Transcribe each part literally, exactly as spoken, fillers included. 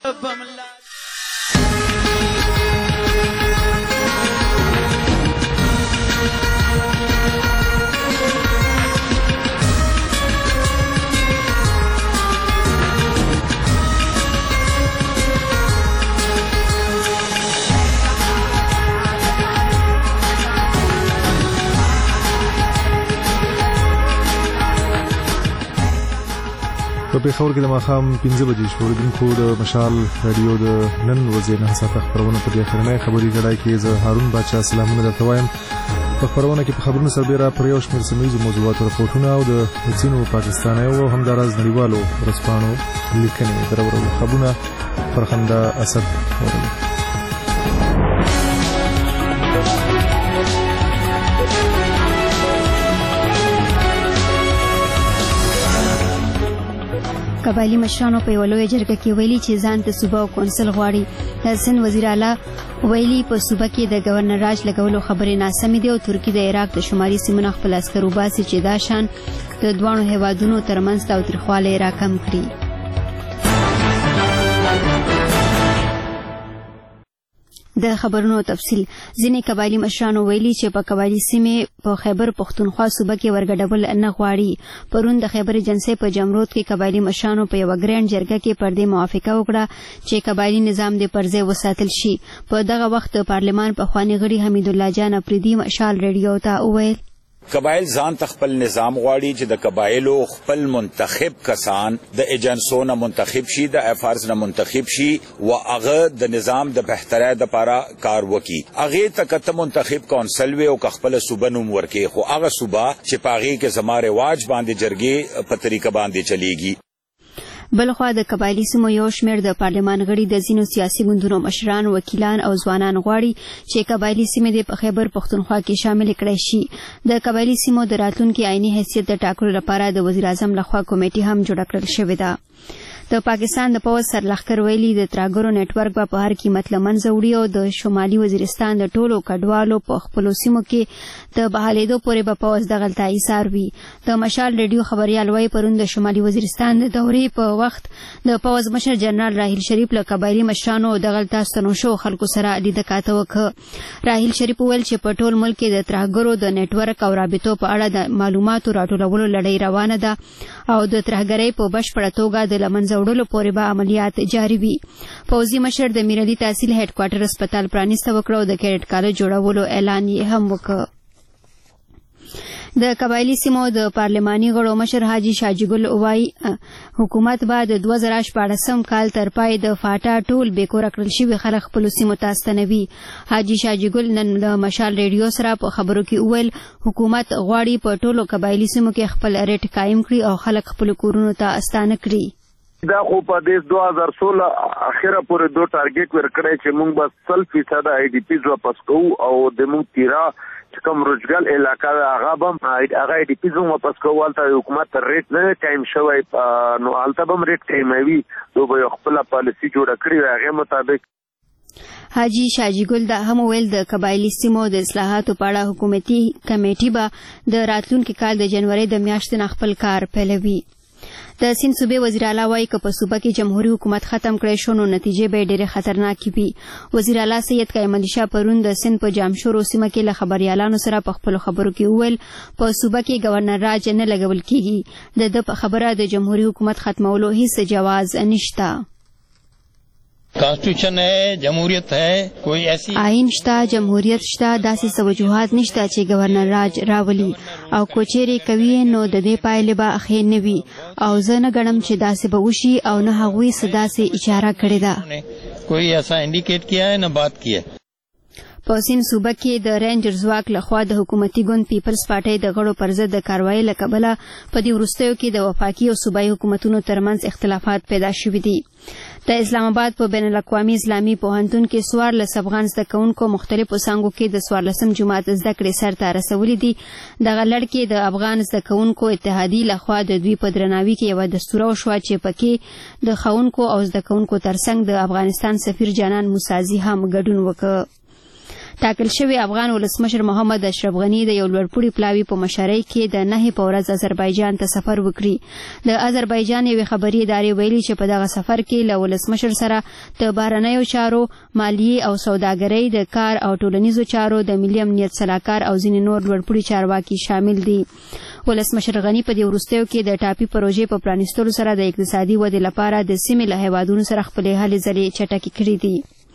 په پېښور کې د ماښام پنځه بجې شوریدونکو د مشال رادیو د نن ورځې نه ساعته خبرونه په دې اخرنۍ خبري ګډای کې زه هارون باچا سلامونه درته وایم. په خبرونه کې په خبرونو سربېره پر یو شمېر سیمه ییزو موضوعاتو رپورټونه او د ځینو پاکستانیو او همداراز نړیوالو ورځپاڼو لیکنې درورو خبرونه فرخنده اسد اوري. قبایلی مشرانو په یو لویه جرګه کې ویلي چې ځان ته صوبه او کونسل غواړي. د سند وزیر اعلی ویلي په صوبه کې د گورنر راج لګولو خبرې ناسمې دي او ترکیه د عراق د شمالي سیمو نه خپل عسکر وباسي چې دا شان د دواړو هیوادونو ترمنځ تاوتریخوالی راکم کړي. د خبرونو تفصیل. ځینې قبایلی مشرانو ویلي چې په قبایلی سیمې په خیبر پښتونخوا صوبه کې ورګډول نه غواړي. پرون د خیبر ایجنسۍ په جمرود کې قبایلی مشرانو په یوه ګرینډ جرګه کې پر دې موافقه وکړه چې قبایلی نظام د پرځای وساتل شي. په دغه وخت د پارلمان پخوانی غړي حمید الله جان افریدي مشال ریډیو ته وویل قبایل ځان ته خپل نظام غواړي چې د قبایلو خپل منتخب کسان د ایجنسو نه منتخب شي، د افارز نه منتخب شي و هغه د نظام د بهترۍ لپاره کار وکړي. هغه ته کته منتخب کونسل وي او خپل صوبه نوم ورکړي، خو هغه صوبه چې پاغي کې زما رواج باندې جرګې په طریقه باندې چلیږي. بلخوا د قبایلی سیمو یو شمېر د پارلمان غړي د ځینو سیاسي ګوندونو مشران، وکیلان او ځوانان غواړي چې قبایلی سیمې د خیبر پښتونخوا کې شامل کړای شي. د قبایلی سیمو د راتلونکي عیني حیثیت د ټاکلو لپاره د وزیر اعظم لخوا کمیټې هم جوړه کړل شوې ده. د پاکستان د پوځ سرلښکر ویلي د تراګرو نېټورک به په هر قیمت له منځه وړي او د شمالي وزیرستان د ټولو کډوالو په خپلو سیمو کې د بحالېدو پورې به پوځ دغلته ایثار وي. د مشال ریډیو خبریال وایي پرون د شمالي وزیرستان د دورې په وخت د پوځ مشر جنرال راحیل شریف له قبایلي مشرانو او دغلته ستنو شوو خلکو سره لیده کاته وکړه. راحیل شریف وویل چې په ټول ملک کې د تراګرو د نېټورک او رابطو په اړه د معلوماتو راټولولو لړۍ روانه ده او د ترهګرۍ په بشپړه توګه د له منځه وړلو پورې به عملیات جاري وي. پوځي مشر د میرعلي تحصیل هډ کوارټر هسپتال پرانیسته وکړه او د کیډټ کالج جوړولو اعلان یې هم وکړ. د قبایلی سیمو د پارلماني غړو مشر حاجي شاجګل وایي حکومت به د دوه زره شپاړسم کال تر پای د فاټا ټول بېکوره کړل شوي خلک خپلو سیمو ته ستنوي. حاجي شاجګل نن د مشال ریډیو سره په خبرو کې وویل حکومت غواړي په ټولو قبایلی سیمو کې خپل ریټ قایم کړي او خلک خپلو کورونو ته استانه کړي. دا خو په دې دوه هزار سولہ اخره پورې دوه ټارګټ ورکړی چې موږ به سل فیصد آی ډي پیز واپس کوو او د موږ تیرا چې کوم روزګال علاقه هغه به هغه آی ډي پیز واپس کوو. هلته حکومت ریټ نه قایم شوی نو هلته به هم ریټ قایموي، نو به یو خپله پالیسي جوړه کړې وي هغې مطابق. حاجي شاجګل دا هم ویل د قبایلی سیمو د اصلاحاتو په اړه حکومتي کمیټې به د راتلونکي کال د جنورۍ د میاشتې نه خپل کار پیلوي. د سیند صوبې وزیر اعلی وایي که په صوبه کې جمهوري حکومت ختم کړی شو نو نتیجې به ډېرې خطرناکې وي. وزیر اعلی سید قیم علي شاه پرون د سیند په جامشورو سیمه کې له خبریالانو سره په خپلو خبرو کې وویل په صوبه کې گورنر راج نه لګول کېږي. د ده په خبره د جمهوري حکومت ختمولو هیڅ جواز نشته. کانسټیټیوشن ہے، جمهوریت ہے، کوئی ایسی آئین شته، جمهوریت شته، داسې څه وجوهات نشته چې گورنر راج راولي او کو چیرې کوي نو د دې پایلې به ښې نه وي او زه نه ګڼم چې داسې به وشي او نه هغوی څه داسې اشاره کړې ده. کوئی ایسا انډیکیټ کیا ہے نه بات کی ہے. په سیند صوبه کې د رینجر ځواک لخوا د حکومتي ګوند پیپلز پارټۍ د غړو پر ضد د کاروایۍ له کبله په دې وروستیو کې د وفاقي او صوبایي حکومتونو ترمنځ اختلافات پیدا شوي دي. د اسلام آباد په بین الاقوامي اسلامي پوهنتون کې څوارلس افغان زده کوونکو مختلفو څانګو کې د څوارلسم جماعت زده کړې سرته رسولي دي. دغه لړ کې د افغان زده کوونکو اتحادیې لخوا د دوی په درناوي کې یوه دستوره وشوه چې پکې د ښوونکو او زده کوونکو ترڅنګ د افغانستان سفیر جانان موسازي هم ګډون وکړ. ټاکل شوی افغان ولسمشر محمد اشرف غنی د یو لوړپوړي پلاوي په مشرۍ کې د نهې په ورځ آذربایجان ته سفر وکړي. د آذربایجان یوې خبري ادارې ویلي چې په دغه سفر کې له ولسمشر سره د بهرنیو چارو، مالیې او سوداګرۍ، د کار او ټولنیزو چارو، د ملي امنیت سلاکار او ځینې نور لوړپوړي چارواکي شامل دي. ولسمشر غنی په دې وروستیو کې د ټاپي پروژې په پرانیستلو سره د اقتصادي ودې لپاره د سیمې له هیوادونو سره خپلې هلې ځلې چټکې کړې دي.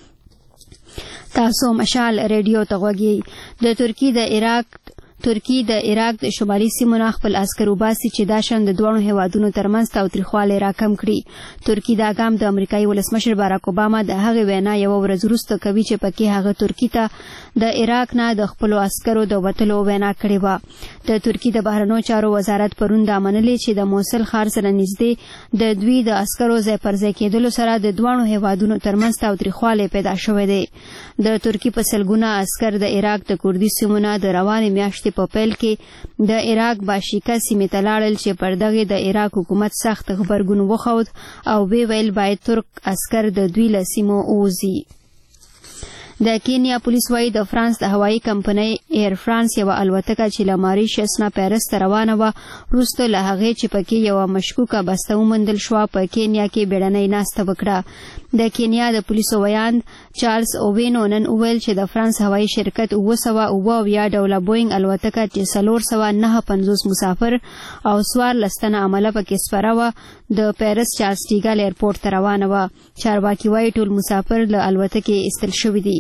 تاسو مشال ریډیو ته غوږی. د ترکی د عراق ترکی د عراق د شمالي سیمو نه خپل عسکر وباسي چې دا شان د دوه هیوادونو ترمنځ تاوتریخوالی راکم کړي. ترکی دا ګام د امریکایي ولسمشر باراک اوباما د هغې وینا یوه ورځ وروسته کوي چې پکې هغه ترکی ته د عراق نه د خپلو عسکرو د وتلو وینا کړې وه. د ترکی د بهرنیو چارو وزارت پرون دا منلې چې د موصل ښار سره نږدې د دوی د عسکرو ځای پر ځای کېدلو سره د دواړو هیوادونو ترمنځ تاوتریخوالی پیدا شوی دی. د ترکی په سلګونه عسکر د عراق د کردي سیمو نه د روانې میاشتې په پیل کې د عراق باشیکا سیمې ته لاړل چې پر دغې د عراق حکومت سخت غبرګون وښود او ویې ویل باید ترک عسکر د دوی له سیمو ووځي. د کینیا پولیس وایي د فرانس د هوایي کمپنۍ ایر فرانس یوه الوتکه چې له ماریشس نه پیرس ته روانه وه وروسته له هغې چې پکې یوه مشکوکه بسته وموندل شوه په کینیا کې بیړنۍ ناسته وکړه. د کینیا د پولیسو ویاند چارلز اووینو نن وویل چې د فرانس هوایي شرکت اوه سوه اوه اویا ډوله بوینګ الوتکه چې څلور سوه نهه پنځوس مسافر او څوارلس تنه عمله پکې سپره وه د پیرس چارلز ډیګل ایرپورټ ته روانه وه. چارواکي وایي ټول مسافر له الوتکې ایستل شوي دي.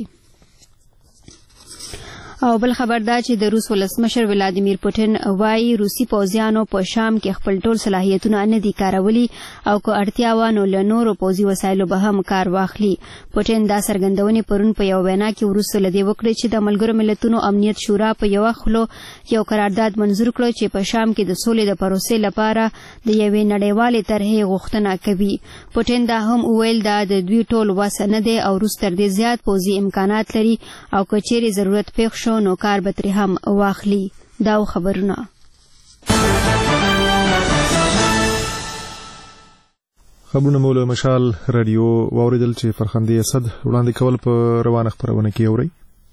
او بل خبر دا چې د روس ولسمشر ولادیمیر پوټین وایي روسي پوځیانو په شام کې خپل ټول صلاحیتونه نه دي کارولی او که اړتیا وه نو له نورو پوځي وسایلو به هم کار واخلي. پوټین دا څرګندونې پرون په یو وینا کې وروسته له دې وکړې چې د ملګرو ملتونو امنیت شورا په یوه خوله یو قرارداد منظور کړ چې په شام کې د سولې د پروسې لپاره د یوې نړیوالې طرحې غوښتنه کوي. پوټین دا هم وویل دا د دوی ټول وس نه دی او روس تر دې زیات پوځي امکانات لري او که چیرې ضرورت پیښ شو نو کار به ترې هم واخلي. دا خبرونه خبرونه مو له مشال رادیو واوریدل چې فرخندې اسد وړاندې کول په روانه خبرونه کې اوري.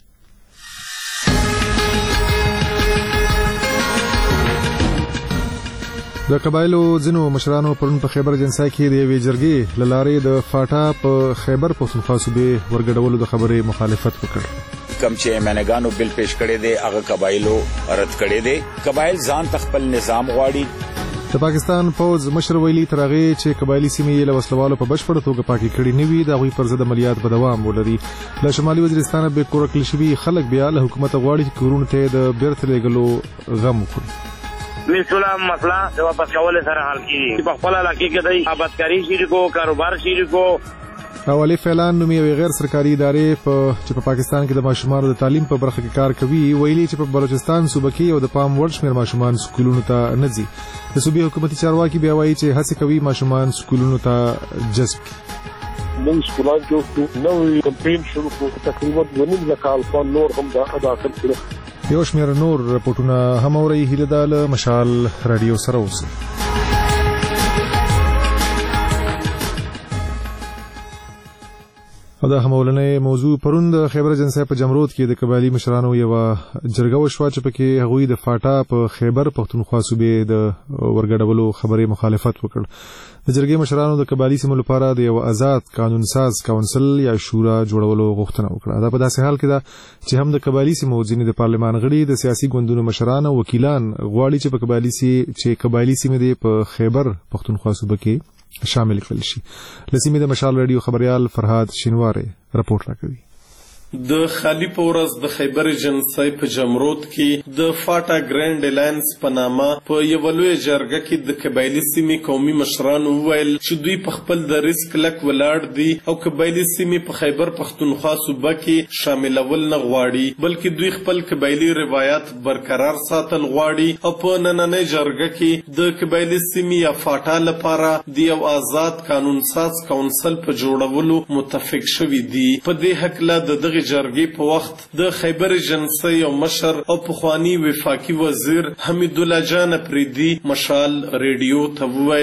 د قبایلو ځینو مشرانو پرون په خیبر جنسا کې د یوې جرګې له لارې د فاټا په خیبر پښتونخوا صوبې ورګډولو د خبرې مخالفت وکړ. کم چې منګانو بل پیش کړي دي هغه قبایلو رد کړي دي. قبایل ځان تخپل نظام غواړي. د پاکستان فوج مشر ویلي تر هغه چې قبایلی سیمې له وسلوالو په بشپړه توګه پاکي کړي نه وي د هغوی پر ضد عملیات په دوام ولري. له شمالي وزیرستان به کورکل شوي خلک بیا له حکومت غواړي چې کورونو ته د بیرته لېږلو غم وکړي. مثلا مسله د واپس کولو سره حل کیږي. په خپل علاقې کې د آبادکاري شروع کو، کاروبار شروع کو. اولی فعلان نومي یوې غیر سرکاري ادارې په چې په پاکستان کې د ماشومانو د تعلیم په برخه کې کار کوي ویلي چې په بلوچستان صوبه کې او د پام وړ شمېر ماشومان سکولونو ته نه ځي. د صوبې حکومتي چارواکي بیا وایي چې هڅې کوي ماشومان سکولونو ته جذب کړي. موږ سکولان جوړ کړو، نوې کمپین شروع کړو، تقریبا دوه نیم لکه الفان نور هم دا داخل کړو. یو شمېر نور رپورټونه هم اوري. هیله ده له مشال رادیو سره اوسئ. او دا همولنې موضوع پرون د خیبر جنسا په جمرود کې د قبایلی مشرانو یو جرګه وشوه چې پکې هغوی د فاټا په خیبر پښتونخوا صوبې د ورګډولو خبرې مخالفت وکړ. د جرګې مشرانو د قبایلی سیمو لپاره د یو آزاد قانون ساز کونسل یا شورا جوړولو غوښتنه وکړه. دا په داسې حال کې ده چې هم د قبایلی سیمو ځینې د پارلمان غړي د سیاسي ګوندونو مشران او وکیلان غواړي چې په قبایلی سي چې قبایلی سیمې د په خیبر پښتونخوا صوبه کې شامل کړل شي. لسیمه د مشال رادیو خبريال فرهاد شینواره رپورټ راکوي. د خالی پورس د خیبر جنسای په جمرود کې د فاټا ګرانډ الاینس په نامه په یو لوی جرګه کې د قبایلی سیمې قومي مشران وویل چې دوی په خپل د ریسک لک ولاړ دي او قبایلی سیمې په خیبر پښتونخوا صوبه کې شاملول نه غواړي بلکې دوی خپل قبایلی روایت برقرار ساتل غواړي او په نننۍ جرګه کې د قبایلی سیمې یا فاټا لپاره د یو آزاد قانون ساز کونسل په جوړولو متفق شوي دي. په دې هکله د دغه جرګې په وخت د خیبر جنسي او مشر او پخوانی وفاقي وزیر حمید الله جان پریدي مشال ریډیو ته وویل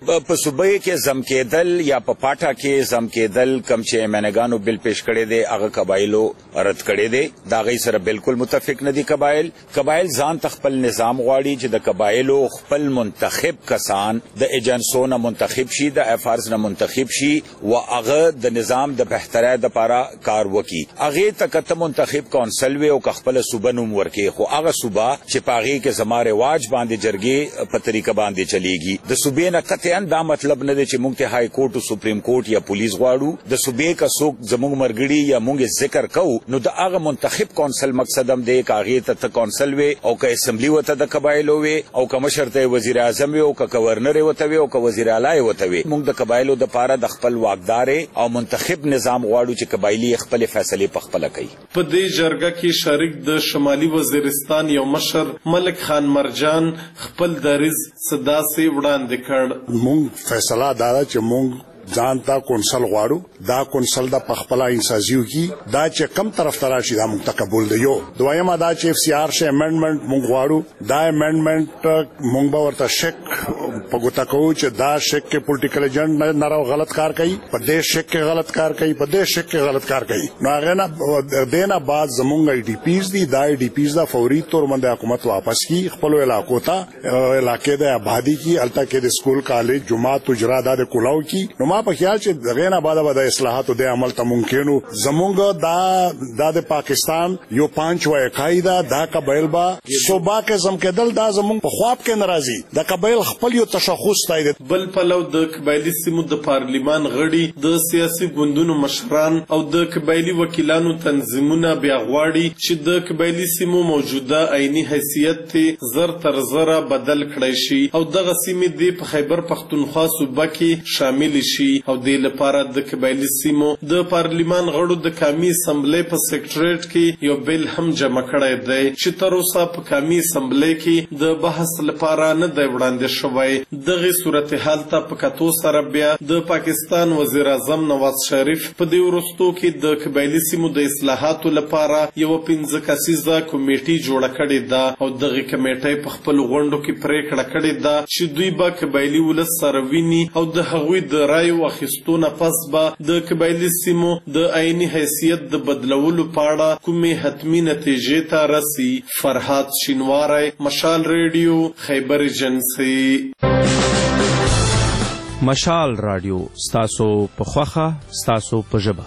په صوبې کې زم کېدل یا په پاټا کې زم کېدل کم چې منګانو بل پیش کړي دي هغه قبایلو رد کړي دي دا غي سره بالکل متفق نه دي قبایل قبایل ځان تخپل نظام غواړي چې د قبایلو خپل منتخب کسان د ایجنسونو منتخب شي د افارز نه منتخب شي او هغه د نظام د بهترۍ لپاره کار وکړي هغه تکته منتخب کونسل وي او خپل صوبه نوم ورکړي خو هغه صوبه چې پاغي کې زما رواج باندې جرګي په طریقه باندې چلیږي د صوبې نه قطعا دا مطلب نه دی چې موږ ته های کورټ او سپریم کورټ یا پولیس غواړو د صوبې کا څوک زموږ مرګړي یا موږ ذکر کوو نو د هغه منتخب کونسل مقصد هم دی کاغه ته کونسل وي او که اسمبلی وته د قبایلو وي او که مشرته وزیر اعظم وي او که گورنر وته وي او که وزیر اعلی وته وي موږ د قبایلو د پاره د خپل واقدار او منتخب نظام غواړو چې قبایلی خپل فیصله په خپل کوي په دې جرګه کې شریک د شمالي وزیرستان یو مشر ملک خان مرجان خپل دریز صدا سي وړاندې کړ مونږ فیصله دادا چې مونږ ځانتا کونسل غواړو دا کونسل د پخپلا انسازیو کی دا چې کم طرف تراشي دا مونږ تقبل دی یو دویمه دا چې اف سی آر شه امندمنت مونږ غواړو دا امندمنت مونږ به ورته شک پګوتا کوو چې دا شک کې پولیټیکل ایجنټ نه راو غلط کار کوي په دې شک کې غلط کار کوي په دې شک کې غلط کار کوي نو هغه نه دینه بعد زمونږ ای ډی پیز دي دا ای ډی پیز دا فوري تور باندې حکومت واپس کی خپل علاقو ته علاقې د آبادی کی الته کې د سکول کالج جمعات اجرا د کلاو کی ما په خیال چې دغه نه بعد بعد اصلاحاتو د عمل ته ممکنو زمونږ دا د پاکستان یو پنځ وای قاعده دا قبایل با صوبا کې زم کېدل دا زمونږ په خواب کې ناراضي د قبایل خپل یو تشخص تایید بل پلو د قبایلی سیمو د پارلیمان غړي د سیاسي ګوندونو مشران او د قبایلی وکیلانو تنظیمونه بیا غواړي چې د قبایلی سیمو موجوده عیني حیثیت ته زر تر زر بدل کړي شي او دغه سیمې د په خیبر پختونخوا صوبه کې شامل شي او د لپاره د قبایلی سیمو د پارلیمان غړو د قومي اسمبلی په سیکریټریټ کې یو بل هم جمع کړی دی چې تر اوسه په قومي اسمبلی کې د بحث لپاره نه دی وړاندې شوی دغه صورتحال ته په کتو سره بیا د پاکستان وزیر اعظم نواز شریف په دې وروستو کې د قبایلی سیمو د اصلاحاتو لپاره یو پنځه کسیزه کمیټي جوړه کړې ده او دغه کمیټه په خپل غونډو کې پریکړه کړې ده چې دوی به قبایلی ولس سره ویني او د هغوی د رایو واخیستونه پس به د قبایلی سیمو د عیني حیثیت د بدلولو پاړه کومې حتمی نتیجې ته رسی فرحات شینواری مشال ریډیو خیبر ایجنسی مشال رادیو ستاسو په خوخه ستاسو په ژبه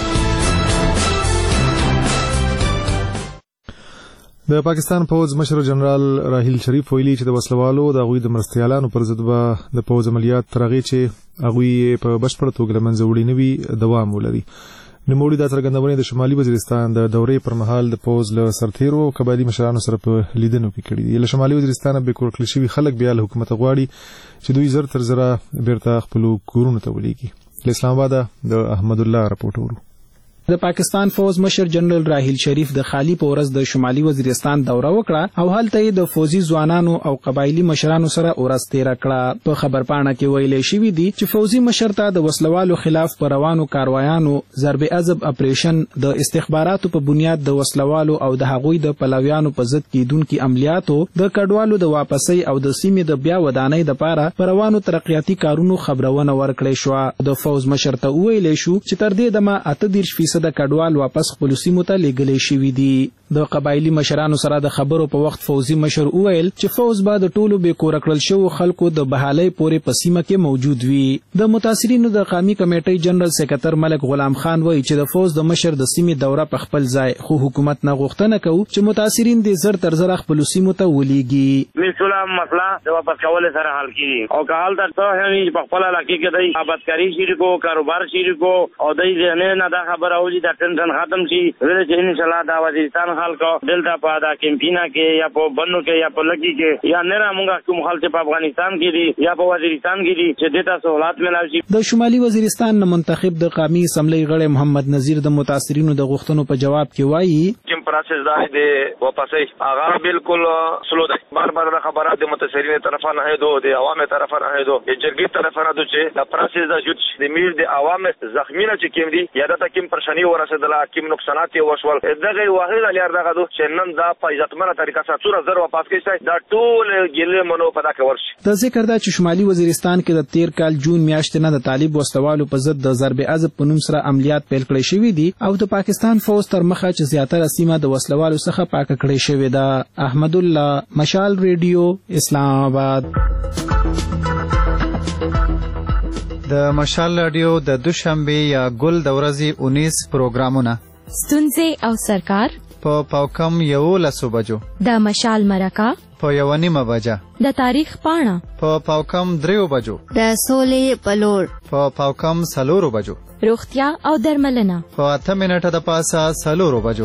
د پاکستان پوز مشر جنرال راحیل شریف ویلي چې د وسلوالو د غوي د مرستيالانو پر ضد به د پوز عملیات ترغي چې غوي په بشپړ توګه لمنځه وړي نوي دوام ولري نوموړي د څرګندونې د شمالي وزیرستان د دورې پر مهال د پوز له سرتیرو قبایلی مشرانو سره په لیدنو کې کړي دي له شمالي وزیرستان به کور کړی شوی خلک بیا له حکومت غواړي چې دوی زر تر زره بیرته خپل کورونه ته ولېږي له اسلام آباد د احمد الله راپورټ ورو د پاکستان فوز مشر جنرال راحیل شریف د خالی په ورځ د شمالي وزیرستان دوره وکړه او هلته د فوزي ځوانانو او قبایلی مشرانو سره ورځ تیر کړه په خبرپاڼه کې ویل شوی دی چې فوزي مشر ته د وسلوالو خلاف پر روانو کاروایانو ضرب عذب اپریشن د استخباراتو په بنیاد د وسلوالو او د هغوی د پلویانو په ضد کېدونکو عملیاتو د کډوالو د واپسۍ او د سیمې د بیا ودانۍ لپاره پر روانو ترقیاتي کارونو خبرونه ورکړې شو د فوز مشر ته ویل شو چې تر دې دمه اته دېرش فیصد د کډوال واپس خپل سیمو ته لېږلې شوي دي د قبایلی مشرانو سره د خبرو په وخت فوزي مشر وویل چې فوز به د ټولو بې کوره کړل شوو خلکو د بحالۍ پورې په سیمه کې موجود وي د متاثرینو د قومي کمیټې جنرال سکرټر ملک غلام خان وایي چې د فوز د مشر د سیمې دوره په خپل ځای خو حکومت نه غوښتنه کوي چې متاثرین د زر تر زر خپل سیمو ته ولېږي مثلا مسله د واپس کول سره حل کیږي او که حال تر څو هم په خپل علاقې کې د آبادکاری شروع کو کاروبار شروع کو او د دې نه دا خبره او دا ټنشن ختم شي ویل چې ان شاء الله دا وزیرستان حل کو دلته په دا کیمپینا کې یا په بنو کې یا په لګي کې یا نه موږ کوم حل چې په افغانستان کې دي یا په وزیرستان کې دي چې دته سہولات ملایي شي د شمالي وزیرستان نه منتخب د قومي اسمبلی غړي محمد نذیر د متاثرینو د غوښتنو په جواب کې وایي کوم پروسس دا دی واپسې هغه بالکل سلو دی بار بار خبرات د متاثرینو طرفه نه هدو د عوامو طرفه نه هدو د جرګې طرفه نه دو چې د پروسس د جوړ د میر د عوامو زخمینه چې کوم دي یا د تکیم پر رسنی ورسېدله کوم نقصانات یې وشول دغه واحد الیار دغه دو چې نن دا په عزتمنه طریقه سره څوره زر واپس کړي دا ټول ګیلې منو په دا کې ورشي. د ذکر دا چې شمالي وزیرستان کې د تیر کال جون میاشتې نه د طالب وسلوالو په ضد د ضرب عضب په نوم سره عملیات پیل کړي شوي دي او د پاکستان فوج تر مخه چې زیاتره سیمه د وسلوالو څخه پاکه کړي شوې ده. احمد الله، مشال ریډیو، اسلام آباد. د مشال رادیو د دوشنبه یا ګل د ورځې انیس پروګرامونه ستونزې او سرکار په پاوکم یو لسو بجو د مشال مرکه په یو نیمه بجه د تاریخ پاڼه په پاوکم دریو بجو د سولې پلور په پاوکم سلورو بجو روغتیا او درملنه په اته منټه د پاسه سلورو بجو.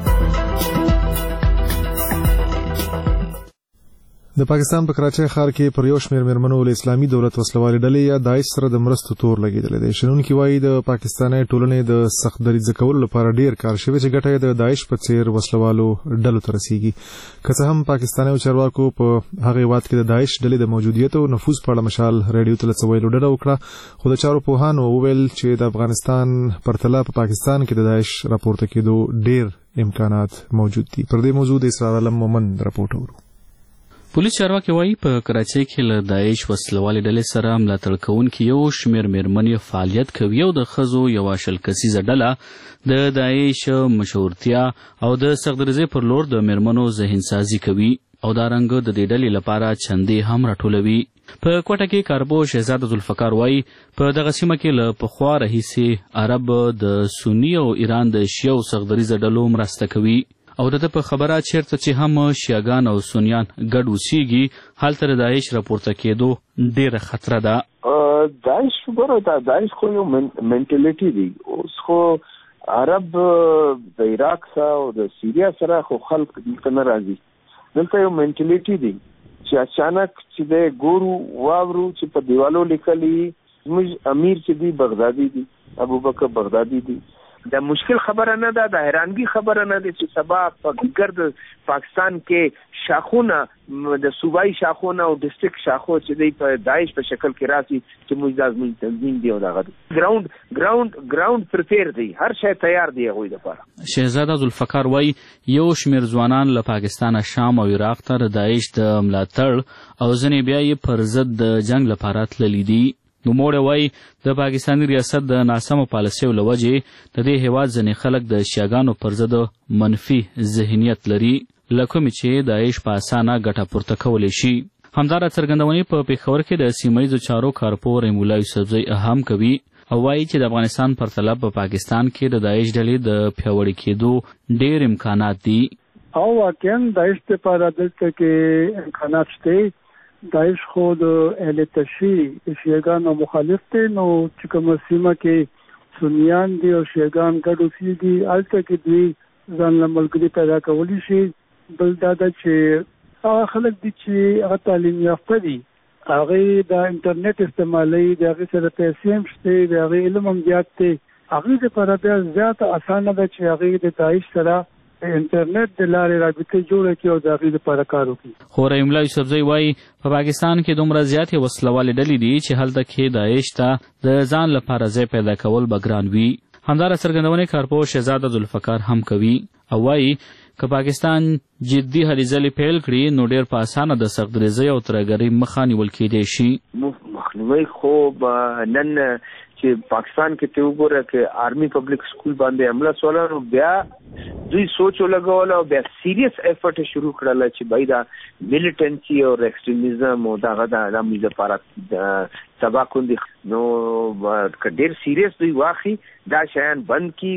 د پاکستان په کراچۍ ښار کې پر یو شمېر میرمنو له اسلامي دولت وسلوالې ډلې یا داعش سره د مرستو تور لګېدلی دی. شنونکي وایي د پاکستاني ټولنې د سخت دریځه کولو لپاره ډېر کار شوی چې ګټه یې د داعش په څېر وسلوالو ډلو ته رسیږي. که څه هم پاکستاني چارواکو په هغه هېواد کې د داعش ډلې د موجودیت او نفوذ په اړه مشال ریډیو ته له څه ویلو ډډه وکړه، خو د چارو پوهانو وویل چې د افغانستان پرتله په پاکستان کې د داعش راپورته کېدو ډېر امکانات موجود دي. پر دې موضوع د اسرار علم مومند راپورټ اورو. پولیس چارواکي وایي په کراچۍ کې له داعش وسلوالې ډلې سره ملاتړ کوونکي یو شمېر میرمنې فعالیت کوي او د ښځو یوه شل کسیزه ډله د داعش مشهورتیا او د سختدریځۍ پر لور د میرمنو ذهنسازي کوي او دارنګه د دې ډلې لپاره چندې هم راټولوي. په کوټه کې کاربو شهزاده ذوالفقار وایي په دغه سیمه کې له پخوا راهیسې عرب د سني او ایران د شیعو سختدریځه ډلو مرسته کوي او د په خبره چیرته چې هم شیعاګان او سنیان ګډ اوسېږي هلته د داعش راپورته کېدو ډېره خطره ده. داعش ګوره دا داعش خو یو منټلیټي دی. اوس خو عرب د عراق سره او د سیریا سره خو خلک دلته نه راځي. دلته یو منټلیټي دی چې اچانک چې د ګورو واورو چې په دیوالو لیکلي زموږ امیر چې دی بغدادي دی، ابوبکر بغدادي دی. د مشکل خبره نه ده، د حیرانګي خبره نه ده چې سبا په ګرد پاکستان کې شاخونه د صوبایي شاخونه او ډیسټریکټ شاخو چې دی په داعش په شکل کې راسي چې موږ د ازمون تنظیم دی او دغه ګراوند ګراوند ګراوند پریپیر دی، هر شی تیار دی هغوی لپاره. شهزاده ذوالفقار وایي یو شمېر ځوانان له پاکستانه شام او عراق ته د داعش د ملاتړ او ځینې بیا یې پر ضد د جنګ لپاره تللي دي. نوموړی وایي د پاکستاني ریاست د ناسمو پالیسیو له وجې د دې هېواد ځینې خلک د شیعاګانو پر ضد منفي ذهنیت لري له کومې چې داعش په اسانه ګټه پورته کولی شي. همداره څرګندونې په پېښور کې د سیمه ییزو چارو کارپور ایمولا یوسفزۍ هم کوي او وایي چې د افغانستان پرتله په پاکستان کې د داعش ډلې د پیاوړي کېدو ډېر امکانات دي. او واقعا داعش لپاره دلته کې امکانات شته. داعش خو د اهل تشیع شیعاګانو مخالف دی، نو چې کومه سیمه کې سنیان دي او شیعاګان ګډ اوسېږي هلته کې دوی ځان له ملګري پیدا کولی شي. بل دا ده چې هغه خلک دي چې هغه تعلیم یافته دي، هغوی د انټرنیټ استعمالوي، د هغې سره پیسې هم شته، د هغې علم هم زیات دی. هغوی دپاره بیا زیاته اسانه ده چې هغوی د داعش سره انټرنیټ د لارې رابطه جوړه کړي او د هغې لپاره کار وکړي. خو رحیم یوسفزۍ وایي په پاکستان کې دومره زیاتې وسلوالې ډلې دي چې هلته کې داعش ته د ځان لپاره ځای پیدا کول به ګران وي. همداره څرګندونې کارپور شهزاده ذوالفقار هم کوي او وایي که پاکستان جدي هلې ځلې پیل کړي نو ډېر په اسانه د سختدریځۍ او ترهګرۍ مخه نیول کېدی شي. مخنیوی خو به نن چې پاکستان کې ته وګوره چې آرمي پبلک سکول باندې حمله سوله نو بیا دوی سوچ ولګول او بیا سیریس ایفرټ شروع کړل چې بای دا میلیټنسي او ایکستریمیزم او دغه د امنیت لپاره سبا کوندي نو ډېر سیریس دوی واخی دا شیان بند کی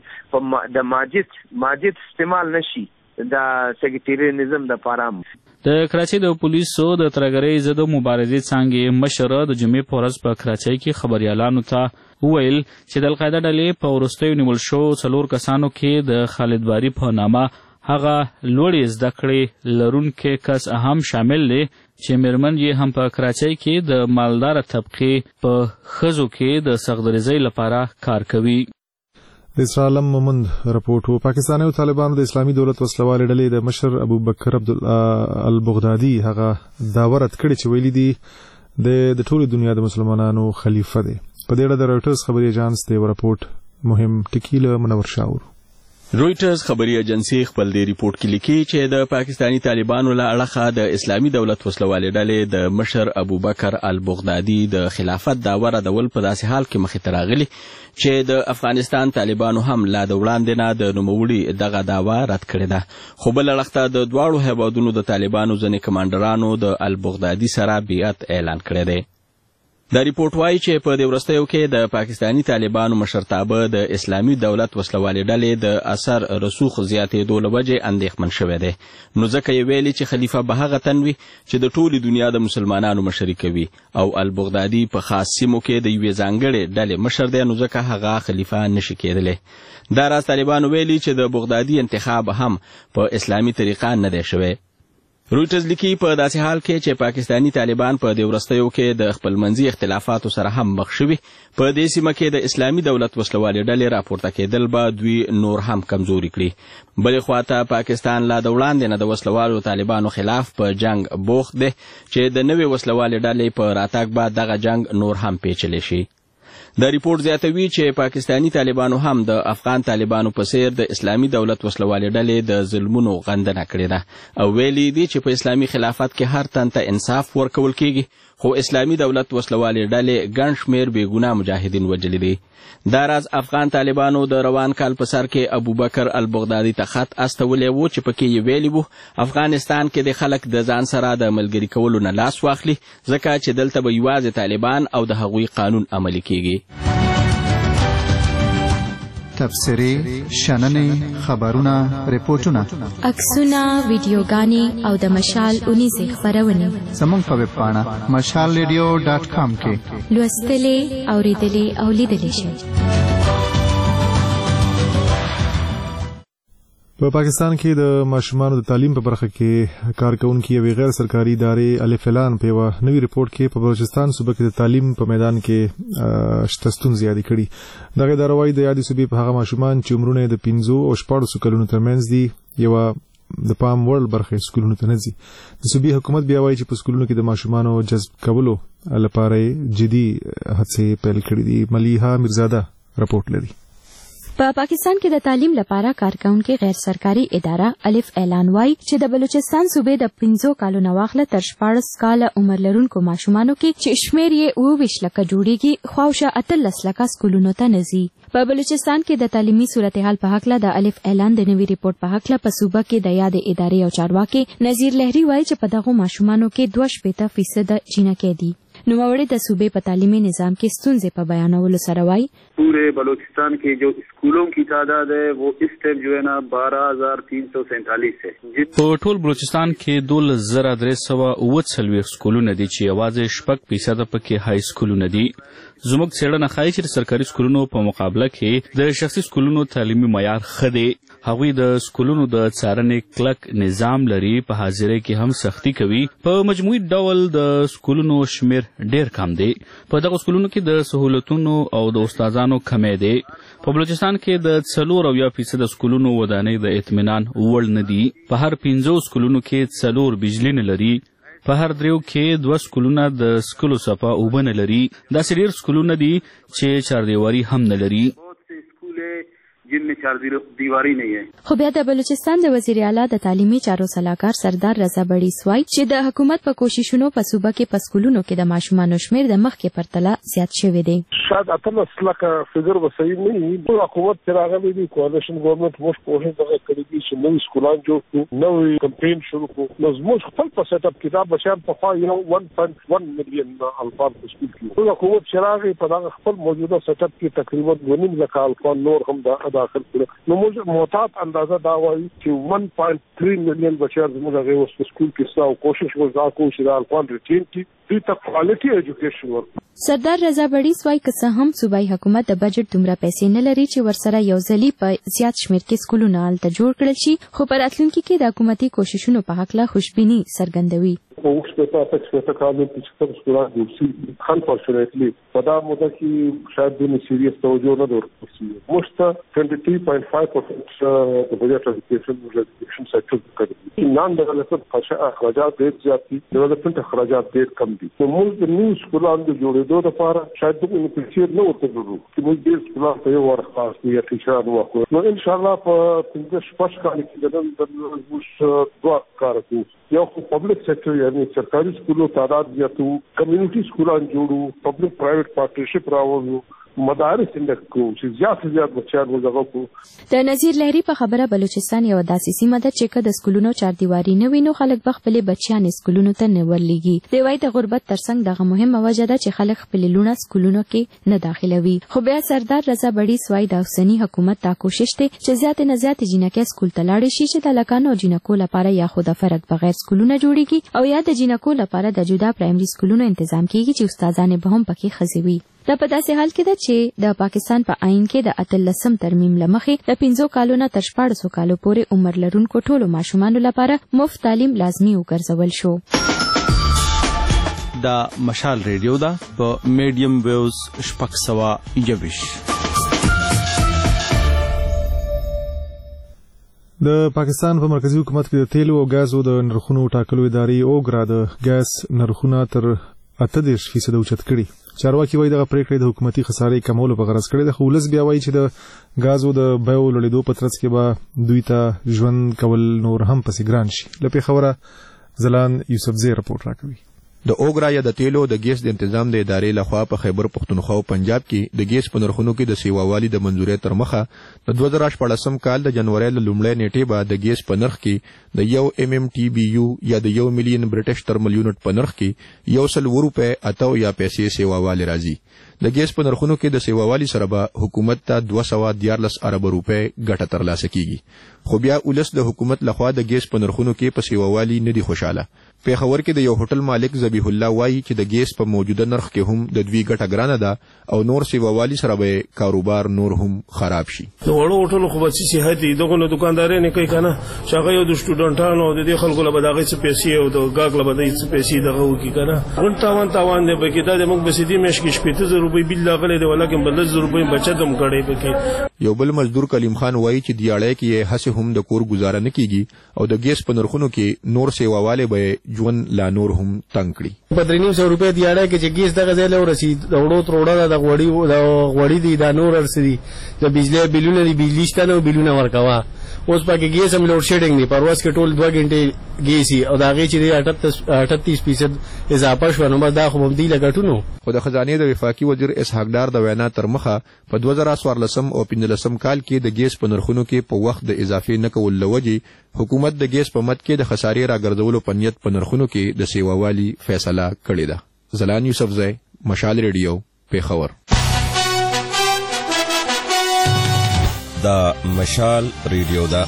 د ماجد ماجد استعمال نشي دا سیکریټریزم د لپاره. د کراچۍ د پولیسو د ترهګرۍ ضد مبارزې څانګې مشر د جمعې په ورځ په کراچۍ کې خبریالانو ته وویل چې د القاعده ډلې په وروستیو نیول شوو څلور کسانو کې د خالد باري په نامه هغه لوړې زده کړې لرونکی کس هم شامل دی چې میرمن یې هم په کراچۍ کې د مالداره طبقې په ښځو کې د سختدریځۍ لپاره کار کوي. د اسرار علم مومند راپورټ. پاکستاني او طالبانو د اسلامي دولت وسلوالې ډلې د مشر ابوبکر البغدادي هغه داوا رد کړې چې ویلي دي د ټولې دنیا د مسلمانانو خلیفه دی. په دې اړه د رویټرز خبري اژانس د راپورټ مهم ټکی له منور شاور. رويټرز خبري ایجنسی خپل دی ریپورت کې لیکي چې د پاکستانی طالبانو له اړخه د اسلامي دولت وسلوالې ډلې د مشر ابوبکر البغدادي د خلافت دعوه ردول په داسې حال کې مخې ته راغلي چې د افغانستان طالبانو هم لا د وړاندې نه د نوموړي دغه دعوه رد کړې ده، خو بل اړخ د دواړو هیوادونو د طالبانو ځینې کمانډرانو د البغدادي سره بیعت اعلان کړی دی. دا ریپورت وایي چې په دې وروستیو کې د پاکستانی طالبانو مشرتابه د اسلامي دولت وسلوالې ډلې د اثر رسوخ زیاتېدو له وجې اندېښمن شوی دی، نو ځکه یې ویلي چې خلیفه به هغه تن وي چې د ټولې دنیا د مسلمانانو مشري کوي او البغدادي په خاص سیمو کې د یوې ځانګړې ډلې مشر دی، نو ځکه هغه خلیفه نشي کېدلی. دا راز طالبانو ویلي چې د بغدادي انتخاب هم په اسلامي طریقه نه دی شوی. رويټرز لیکي په داسې حال کې چې پاکستانی طالبان په دې وروستیو کې د خپلمنځي اختلافاتو سره هم مخ شوي، په دې سیمه کې د اسلامي دولت وسلوالې ډلې راپورته کېدل به دوی نور هم کمزوري کړي. بلې خواته پاکستان لا د وړاندې نه د وسلوالو طالبانو خلاف په جنگ بوخت دی چې د نوې وسلوالې ډلې په راتګ به دغه جنگ نور هم پیچلی شي. دا ریپورت زیاتوي چې پاکستانی طالبانو هم د افغان طالبانو په څیر د اسلامي دولت وسلوالې ډلې د ظلمونو غندنه کړې ده او ویلي دي چې په اسلامي خلافت کې هر تن ته انصاف ورکول کیږي، خو اسلامي دولت وسلوالې ډلې ګڼ شمېر بېګناه مجاهدین وژلي دي. دا راز افغان طالبانو د روان کال په سر کې ابوبکر البغدادي ته خط استولی و چې پکې یې ویلي وو افغانستان کې د خلک د ځان سره د ملګري کولو نه لاس واخلي، ځکه چې دلته به یوازې طالبان او د هغوی قانون عملي کیږي. تبصرې، شننې، خبرونه، ریپورټونه، عکسونه، ویډیوګانې او د مشال اونیزې خپرونې زموږ په ویب پاڼه مشال ریډیو ډاټ کام کې لوستلې، اورېدلې او لیدلې شئ. په پاکستان کې د ماشومانو د تعلیم په برخه کې کارکونکي یوې غیر سرکاري ادارې الف اعلان په یو نوي ریپورت کې په بلوچستان صوبه کې د تعلیم په میدان کې شته ستونزې یادې کړي. دغه اداره وايي د یادې صوبې په هغه ماشومان چې عمرونه د پنځو او شپاړسو کلونو ترمنځ دي یوه د پام وړ برخه سکولونو ته نه ځي. د صوبې حکومت بیا وايي چې په سکولونو کې د ماشومانو جذب کولو لپاره جدي هڅې پیل کړي دي. ملیحه میرزاده راپورټ لري. په پا پاکستان کې د تعلیم لپاره کارکونکي غیر سرکاري اداره الف اعلان وايي چې د بلوچستان صوبې د پنځو کالو نه واخله تر شپاړس کاله عمر لرونکو ماشومانو کې چې شمېر یې اوه ویشت لکه جوړیږي خواوشا اتلس لکه سکولونو ته نه ځي. په بلوچستان کې د تعلیمي صورتحال په هکله د الف اعلان د نوي ریپورت په هکله په صوبه کې د یادې ادارې او چارواکي نذیر لهري وايي چې په دغو ماشومانو کې دوه شپېته فیصد جینکې دي. نوموړي د صوبې په تعلیمي نظام کې ستونزې په بیانولو سره وايي पूरे बलूचिस्तान के जो स्कूलों की तादाद है वो इस टाइम जो है ना बारह हजार तीन सौ सैंतालीस है. په ټول بلوچستان کې دولس زره درې سوه اووه څلوېښت سکولونه دي چې یوازې شپږ فیصده پکې های سکولونه دي. زموږ څېړنه ښایي چې د سرکاري سکولونو په مقابله کې د شخصي سکولونو تعلیمي معیار ښه دی. هغوی د سکولونو د څارنې کلک نظام لري، په حاضرۍ کې هم سختي کوي. په مجموعي ډول د سکولونو شمېر ډېر کم دی. په دغو سکولونو کې د سهولتونو او د استادانو کمی دی. په بلوچستان کې د څلور اویا فیصده سکولونو ودانۍ د اطمینان وړ نه دي. په هر پنځو سکولونو کې څلور بجلي نه لري. په هر دریو کې دوه سکولونه د سکولو څپه اوبه نه لري. داسې ډېر سکولونه دي چې چاردیواري هم نه لري. जिनमें चार दीवारी नहीं है. خو بیا د بلوچستان د وزیر اعلی د تعلیمي چارو سلاکار سردار رضا بړي سوای چې د حکومت په کوششونو په صوبه کې په سکولونو کې د ماشومانو شمېر د مخکې پرتله زیات شوی دی. شاید اتلس لکه فګر به صحیح نه وي. حکومت چې راغلی دی کواليشن ګورنمنت موږ کوشش دغه کړی دي چې نوې سکولان جوړ کړو، نوې کمپاین شروع کړو. نو زموږ خپل په سیټ اپ کې دا بچیان په خوا یو ون پوینټ ون میلیون الفاظ په سکول کې. حکومت چې راغی په دغه خپل موجوده سیټ اپ کې تقریبا دوه نیم لکه الفاظ نور هم داخل کړو. نو موږ معتاد اندازه دا وایي چې ون پوینټ تھری میلیون بچیان زموږ هغه اوس په سکول کې ستا او کوشش موږ دا کوو چې دا الفاظ ریټین کړي، دوی ته کوالټي ایجوکیشن ورکړو. سردار رضا بړي وایي که څه هم صوبایي حکومت د بجټ دومره پیسې نه لري چې ورسره یو ځلي په زیات شمېر کې سکولونه هلته جوړ کړل شي، خو په راتلونکي کې د حکومتي کوششونو په هکله خوشبیني څرګندوي. په وښته ته څه کارونه چې تاسو سکولان جوړ خان فورچونټلی په دا موده کې شاید د سیریس توجه نه ورکړي مشته ټوئنټي تھری پوائنٹ فائیو پرسنٹ د بجټ ایجوکیشن ایجوکیشن سیکټر کوي نان ډیولپمنٹ اخراجات ډېر زیات دي ډیولپمنٹ اخراجات ډېر کم دي نو موږ د نیو سکولان د جوړېدو لپاره شاید د انفراسټراکچر نه ورته ورو چې موږ ډېر سکولان ته یو ورخاص یا ټیچران وکړو نو ان شاء الله په پنځه شپږ کال کې د موږ دوه کار کوو یو خو پبلک سیکټر یعنی سرکاري سکولو تعداد زیاتو کمیونټي سکولان جوړو پبلک پرایویټ پارټنرشپ راوړو مدارس اندک کو چې زیات زیات بچیان وزغه کو د نذیر لهری په خبره بلوچستان یو داسې سیمه ده چې د سکولونو چاردیواری نه وینو خلک بخپل بچیان سکولونو ته نه ورلېږي د وای د غربت ترڅنګ دغه مهمه وجه ده چې خلک خپل لونه سکولونو کې نه داخلوي خو بیا سردار رضا بړي سوای د اوسنی حکومت تا کوشش ته چې زیات نه زیات جنکه سکول ته لاړ شي چې د لکانو جنکو لپاره یا خود فرق بغیر سکولونه جوړیږي او یا د جنکو لپاره د جدا پرایمري سکولونو تنظیم کیږي چې استادان به هم پکې خزوي دا په داسې حال کې ده چې د پاکستان په آئین کې د اتلسم ترمیم لمخې د پنځو کالو نه تر شپاړسو کالو پورې عمر لرونکو ټولو ماشومانو لپاره مفت تعلیم لازمي وګرځول شو. دا مشال ریډیو ده په میډیم ویوز شپږ سوه یوویش. د پاکستان په مرکزی حکومت کې د تیلو او غازو د نرخونو ټاکلو ادارې اوګرا د غاز نرخونه تر اته دېرش فیصد اوچت کړي. چارواکي وایي دغه پریکړې د حکومتي خسارې کمولو په غرض کړې ده خو ولس بیا وایي چې د غازو د بیو لوړېدو په ترڅ کې به دوی ته ژوند کول نور هم پسې ګران شي. له پېښوره ځلان یوسفزی رپورټ راکوي. د اوګرا یا د تیلو د ګیس د تنظیم د ادارې لخوا په خیبر پختونخوا او پنجاب کې د ګیس په نرخونو کې د سیواوالي د منځورۍ تر مخه د دوه زره شپاړسم کال د جنوري له لومړۍ نیټې به د ګیس په نرخ کې د یو ایم ایم ټي بي یو یا د یو میلیون برټش ترمل یونټ په نرخ کې یو سل روپے اتو یا پیسې سیواوالي راځي. د ګیس په نرخونو کې د سیواوالي سره به حکومت ته دوه سوه دیارلس ارب روپے ګټه ترلاسه کیږي خو بیا ولس د حکومت لخوا د ګیس په نرخونو کې په سیواوالي نه دي خوشاله. پیښور کې د یو هوټل مالک ذبیح الله وایي چې د ګیس په موجوده نرخ کې هم د دوی ګټه ګرانه ده او نور سیواوالي سره به کاروبار نور هم خراب شي. د وړو هوټلو خو به صحت دي دغه نو دکانداري نه کوي کنه چې هغه یو د سټوډنټانو د دې خلکو له بداغې څه پیسې او د گاګ له بداغې څه پیسې دغه وکي کنه ګون تاوان تاوان دی بګی دا د موږ بسیدي مش کې شپږ زره روپۍ بل لاغله دی ولکه بل زره روپۍ بچت هم کړي بګی. یو بل مزدور کلیم خان وایي چې دیاړی کې هڅه هم د کور گزاره نه کیږي او د ګیس په نرخونو کې نور سیواواله به ژوند لا نور هم تنګ کړي. په درې نیم سوه روپۍ دیاړی کې چې ګیس دغه ځای له ورسید د وړو تروړه د غوړی د غوړی دی د نور ارسدي د بجلی بلونه دی بجلی شته نو بلونه ورکوا اوس پکې ګیس هم لوډ شیډینګ دی پرواز کې ټول دوه غنټې ګیسي او دا غي چې اٹھتیس فیصد اضافه شو نو دا خو هم دی لګټونو. خو د خزانه د وفاقي وزیر اسحاق ډار د وینا تر مخه په دوه زره څوارلسم او پنځلسم کال کې د ګیس په نرخونو کې په وخت د اضافي نه کول لوجې حکومت د ګیس په مد کې د خسارې راګرځولو په نیت په نرخونو کې د سیواوالي فیصله کړې ده. زلان یوسفزی مشال ریډیو پیښور. دا مشال ریډیو دا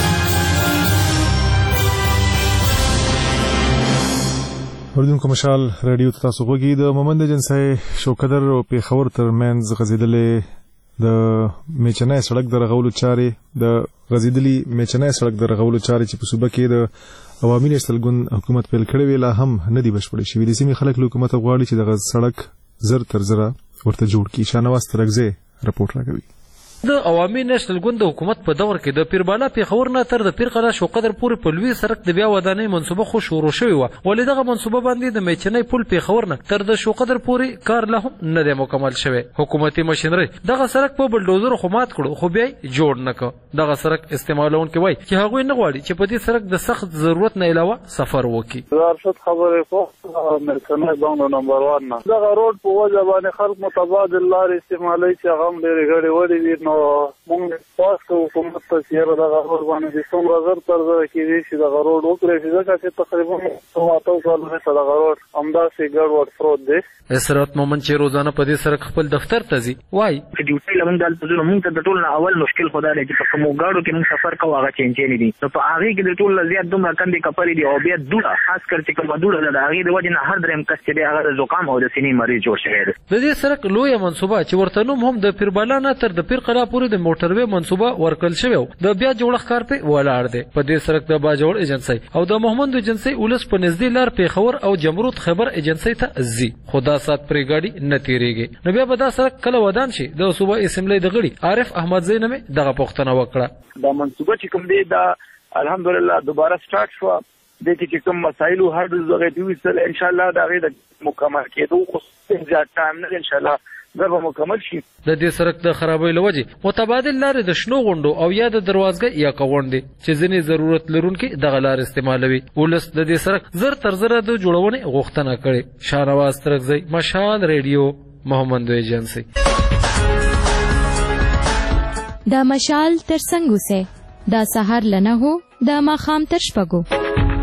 اوریدونکو مشال ریډیو ته تاسو غوږی د مومند جنسای شوکدر او پیښور ترمنځ غزیدلې د میچنای سړک د رغولو چارې د غزیدلی میچنای سړک د رغولو چارې چې په صوبه کې د عوامي نېشنل ګوند حکومت پیل کړی وی لا هم نه دی بشپړې شوې. د سیمې خلک له حکومت غواړي چې دغه سړک زر تر زره ورته جوړ کړي. شانواز ترکزی رپورټ راکوي. د عوامي نېشنل ګوند د حکومت په دور کې د پیربالا پیښور نه تر د پیرقلعه شوقدر پورې په لوی سړک د بیا ودانۍ منصوبه خو شروع شوې وه ولې دغه منصوبه باندې د میچنۍ پل پیښور نه تر د شوقدر پورې کار لا هم نه دی مکمل شوی. حکومتي مشینرۍ دغه سړک په بلډوزر خو مات کړو خو بیا جوړ نه کړ. دغه سړک استعمالونکي وایي چې هغوی نه غواړي چې په دې سړک د سخت ضرورت نه علاوه سفر وکړي. ارشد خبرې کوم میچنۍ باندې نمبر ون نه دغه روډ په وجه باندې خلک متبادل لارې استعمالوي چې هغه هم ډېرې ګڼې وړې وي نو موږ پاس کوو حکومت ته چې یاره دغه روډ باندې چې څومره زر تر زره کېدای شي دغه روډ وکړی شي ځکه چې تقریبا څو اتو کالو وروسته دغه روډ همداسې ګډوډ پروت دی. اسرت مومن چې روزانه په دې سړک خپل دفتر ته ځي وایي چې ډیوټۍ له موږ دلته ځو موږ ته د ټول نه اول مشکل خو دا دی چې په کومو ګاډو کې موږ سفر کوو هغه چینجینې دي نو په هغې کې د ټول نه زیات دومره کندې کپرې دي او بیا دوړه خاص کر چې کومه دوړه ده د هغې د وجې نه هر درېیم کس چې دی هغه د زکام او د سینې مریض جوړ شوی دی. د دې سړک لویه منصوبه چې ورته نوم هم د پیربالا نه تر د پیرقلعه پورې د موټروي منصوبه ورکل شوی د بیا جوړښت کار په ولاړ دی. په دې سرک د باجوړ ایجنسی او د محمد ایجنسی ولس په نږدې لار پیښور او جمرود خبر ایجنسی ته ځي، خو دا سات پرې ګاډي نه تیریږي. نو بیا به دا سرک کله ودان شي؟ د صوبه اسمبلی د غړي عارف احمد زینمه دغه پوښتنه وکړه. دا منصوبه چې کوم دی دا الحمدلله دوباره سٹارټ شو. د دې چې کوم مسایل او هر څه غوډي وسل ان شاء الله دا غي د مکمل کېدو خو زیات ټایم نه ان شاء الله ضرب مکمل شي. د دې سرک د خرابۍ لوجه متبادل لارې د شنو غونډو او یا د دروازګۍ یا کوونډې چې ځینې ضرورت لرونکي دغه لار استعمالوي. ولس د دې سرک زر تر زره د جوړونې غوښتنه کړې. شاهنواز ترکزی، مشال ریډیو، محمد ایجنسی. دا مشال تر څنګه سه دا سحر لنه هو دا ماخام تر شپږو.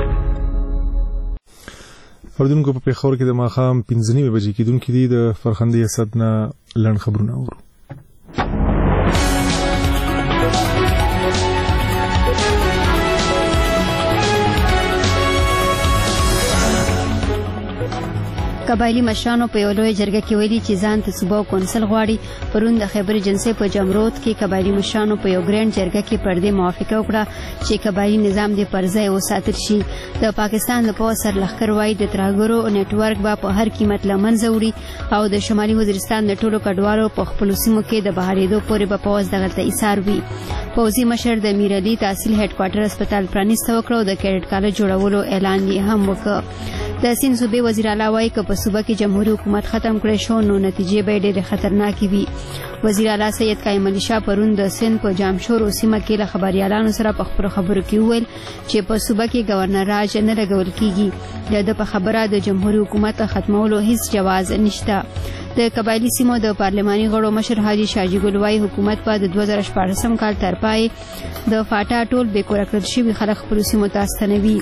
اوردونکو په پیښور کې د ماخام پنځه نیمې بجې کېدونکې دي. د فرخندې اسد نه لنډ خبرونه اورو. قبایلی مشرانو په یو لوی جرګه کې ویلي چې ځان ته صوبه کونسل غواړي. پرون د خیبر ایجنسی په جمرود کې قبایلی مشرانو په یو ګرینډ جرګه کې پر دې موافقه وکړه چې قبایلی نظام دې پر ځای وساتل شي. د پاکستان د پوځ سرلښکر وایي د ترهګرو نیټورک به په هر قیمت له منځه وړي او د شمالي وزیرستان د ټولو کډوالو په خپلو سیمو کې د بهارېدو پورې به پوځ دغه ته ایثار وي. پوځي مشر د میر علي تحصیل هډ کوارټر هسپتال پرانیسته وکړه او د کیډټ کالج جوړولو اعلان یې هم وکړ. د سیند صوبې وزیر اعلی وایي که په صوبه کې جمهوریت حکومت ختم کړی شو نو نتیجې به ډېرې خطرناکې وي. وزیر اعلی سید قائم علي شاه پرون د سند په جامشور سیمه کې له خبريالانو سره په خبرو خبرو کې وویل چې په صوبه کې گورنر راج نه لګول کیږي. د په خبره د جمهوریت حکومت ختمولو هیڅ جواز نشته. د قبایلی سیمو د پارلماني غړو مشر حاجی شاجي ګل وايي حکومت په د دوه زره شپاړسم کال تر پای د فاټا ټول بې کور کړل شوي خلک خپلو سیمو ته ستنوي.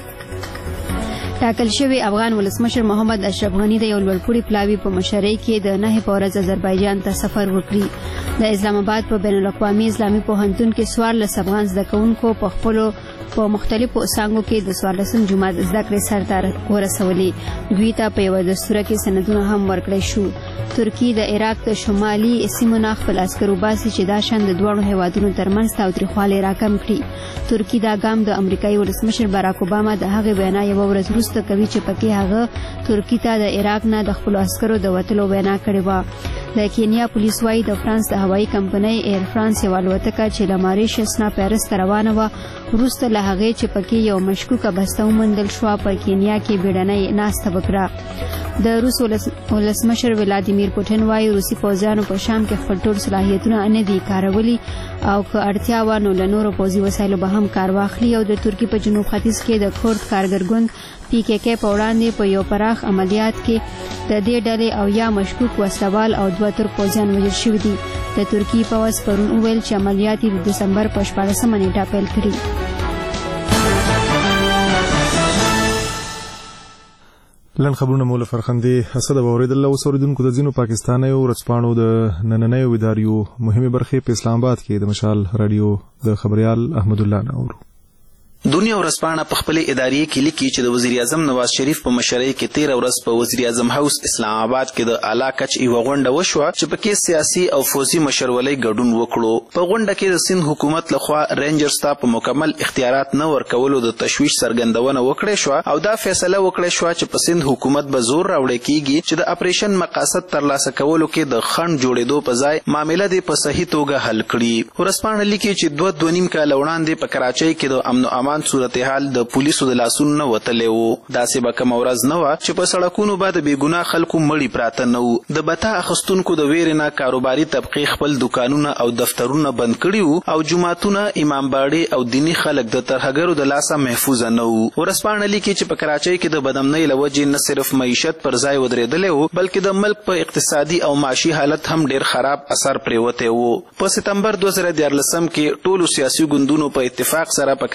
ټاکل شوی افغان ولسمشر محمد اشرف غنی د یو لوړپوړي پلاوي په مشرۍ کې د نهه په ورځ آذربایجان ته سفر وکړي. د اسلام آباد په بین الاقوامي اسلامي پوهنتون کې څوارلس افغان زده کوونکو په خپلو په مختلفو څانګو کې د څوارلسم جماعت زده کړې سرته ورسولې. دوی ته په یوه دستوره کې سندونه هم ورکړی شو. ترکیه د عراق د شمالي سیمو نه خپل عسکر وباسي چې دا شان د دواړو هیوادونو ترمنځ تاوتریخوالی راکم کړي. ترکیه دا ګام د امریکایي ولسمشر باراک اوباما د هغې وینا یوه ورځ وروسته کوي چې پکې هغه ترکیه ته د عراق نه د خپلو عسکرو د وتلو وینا کړې وه. د کینیا پولیس وايي د فرانس د هوایي کمپنۍ ایر فرانس یوه الوتکه چې له ماریشس نه پیرس ته روانه وه وروسته له هغې چې پکې یو مشکوکه بسته وموندل شوه په کینیا کې بیړنۍ ناسته وکړه. د روس ولسمشر ولادیمیر پوټین وايي روسي پوځیانو په شام کې خپل ټول صلاحیتونه نه دي کارولی او که اړتیا وه نو له نورو پوځي وسایلو به هم کار واخلي. او د ترکیې په جنوب ختیځ کې د کورد کارګر ګوند پی کې کې په وړاندې په یو پراخ عملیات کې د دې ډلې او یا مشکوک وسلوال او دوه ترک پوځیان وژل شوي دي. د ترکیې پوځ پرون وویل چې عملیات یې د دسمبر په شپاړسمه نیټه پیل کړي. لن خبرونه مول فرخندې حسد اوریدل او اوریدونکو د ځینو پاکستاني او رڅپانو د نننۍ وداریو مهمه برخه په اسلام آباد کې د مشال رادیو د خبريال احمد الله نور. دنیا ورځپاڼه په خپل اداري کې لیکي چې د وزیر اعظم نواز شریف په مشرۍ کې تیر ورځ په وزیر اعظم هاوس اسلام آباد کې د اعلی کچ یو غونډه وشوه چې پکې سیاسي او فوزي مشرولۍ ګډون وکړو. په غونډه کې د سند حکومت لخوا رینجرز ته په مکمل اختیارات نه ورکولو د تشویش څرګندونه وکړې شو او دا فیصله وکړې شو چې په سند حکومت به زور راوړي کیږي چې د اپریشن مقاصد ترلاسه کولو کې د خنډ جوړېدو په ځای معاملې د په صحیح توګه حل کړي. ورځپاڼه لیکي چې دوه دوه نیم کال وړاندې په کراچۍ کې د امن او امان صورتحال د پولیسو د لاسونو نه وتلی و. داسې به کومه ورځ نه وه چې په سړکونو به د بېګناه خلکو مړي پراته نه وو. د بتا اخیستونکو د ویرې نه کاروباري طبقې خپل دکانونه او دفترونه بند کړي وو او جوماتونه، امامباړې او دیني خلک د ترهګرو د لاسه محفوظه نه وو. ورځپاڼه لیکي چې په کراچۍ کې د بدامنۍ له وجې نه صرف معیشت پر ځای ودرېدلی و بلکې د ملک په اقتصادي او معاشي حالت هم ډېر خراب اثر پرېوتی و. په ستمبر دوه زره دیارلسم کې ټولو سیاسي ګوندونو په اتفاق سره په کراچۍ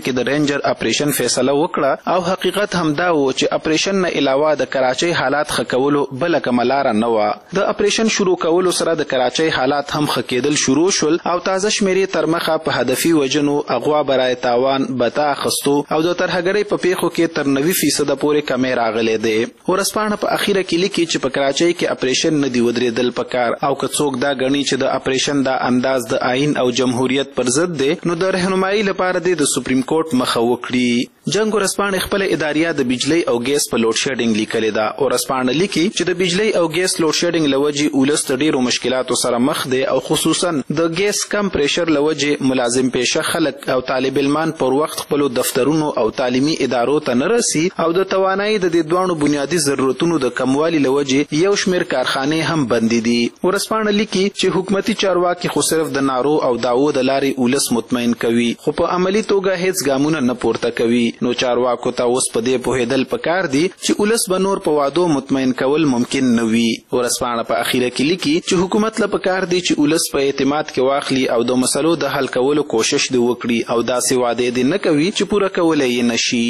کې د رینجر اپریشن فیصله وکړه او حقیقت همدا و چې اپریشن نه علاوه د کراچۍ حالات ښه کولو بله کومه لاره نه وه. د اپریشن شروع کولو سره د کراچۍ حالات هم ښه کېدل شروع شول او تازه شمیرې تر مخه په هدفي وجنو اغوا برای تاوان بتا اخستو او د ترهګرۍ په پیښو کې تر نوي فیصده پورې کمې راغلی دی. ورځپاڼه په اخیره کې لیکي چې په کراچۍ کې اپریشن نه دی ودرېدل پکار او که څوک دا ګڼي چې د اپریشن دا انداز د آئین او جمهوریت پر ضد دی نو د رهنمایي لپاره دی د سپریم کورټ مخه وکړي. جنګ ورځپاڼې خپله اداریه د بجلی او ګیس په لوډ شیډینګ لیکلې ده. ورځپاڼه لیکي چې د بجلی او ګیس لوډ شیډینګ له وجې ولس د ډېرو مشکلاتو سره مخ دی او خصوصا د ګیس کم پریشر له وجې ملازم پیشه خلک او طالب علمان پر وخت خپلو دفترونو او تعلیمي ادارو ته نه رسي او د توانایي د دې دواړو بنیادي ضرورتونو د کموالي له وجې یو شمېر کارخانې هم بندې دي. ورځپاڼه لیکي چې حکومتي چارواکي خو صرف د نارو او دعوو د لارې ولس مطمئن کوي خو په عملي توګه هیڅ ګامونه نه پورته کوي. نو چارواکو ته اوس په دې پوهېدل پکار دي چې ولس به نور په وعدو مطمئن کول ممکن نه وي. ورځپاڼه په اخیره کې لیکي چې حکومت له پکار دی چې ولس په اعتماد کې واخلي او د مسلو د حل کولو کوشش دی وکړي او داسې وعدې دی نه کوي چې پوره کولی یې نشي.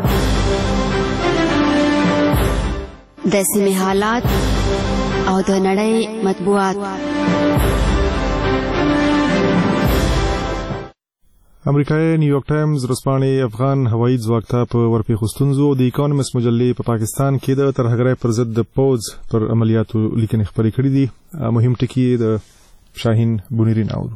د سیمې حالات او د نړۍ مطبوعات. امریکایي نیویارک ټایمز ورځپاڼې افغان هوایي ځواک ته په ورپېښو ستونزو د اکانومست مجلې په پاکستان کې د ترهګرۍ پر ضد د پوځ پر عملیاتو لیکنې خپرې کړي دي. مهم ټکي د شاهین بونیرین اورو.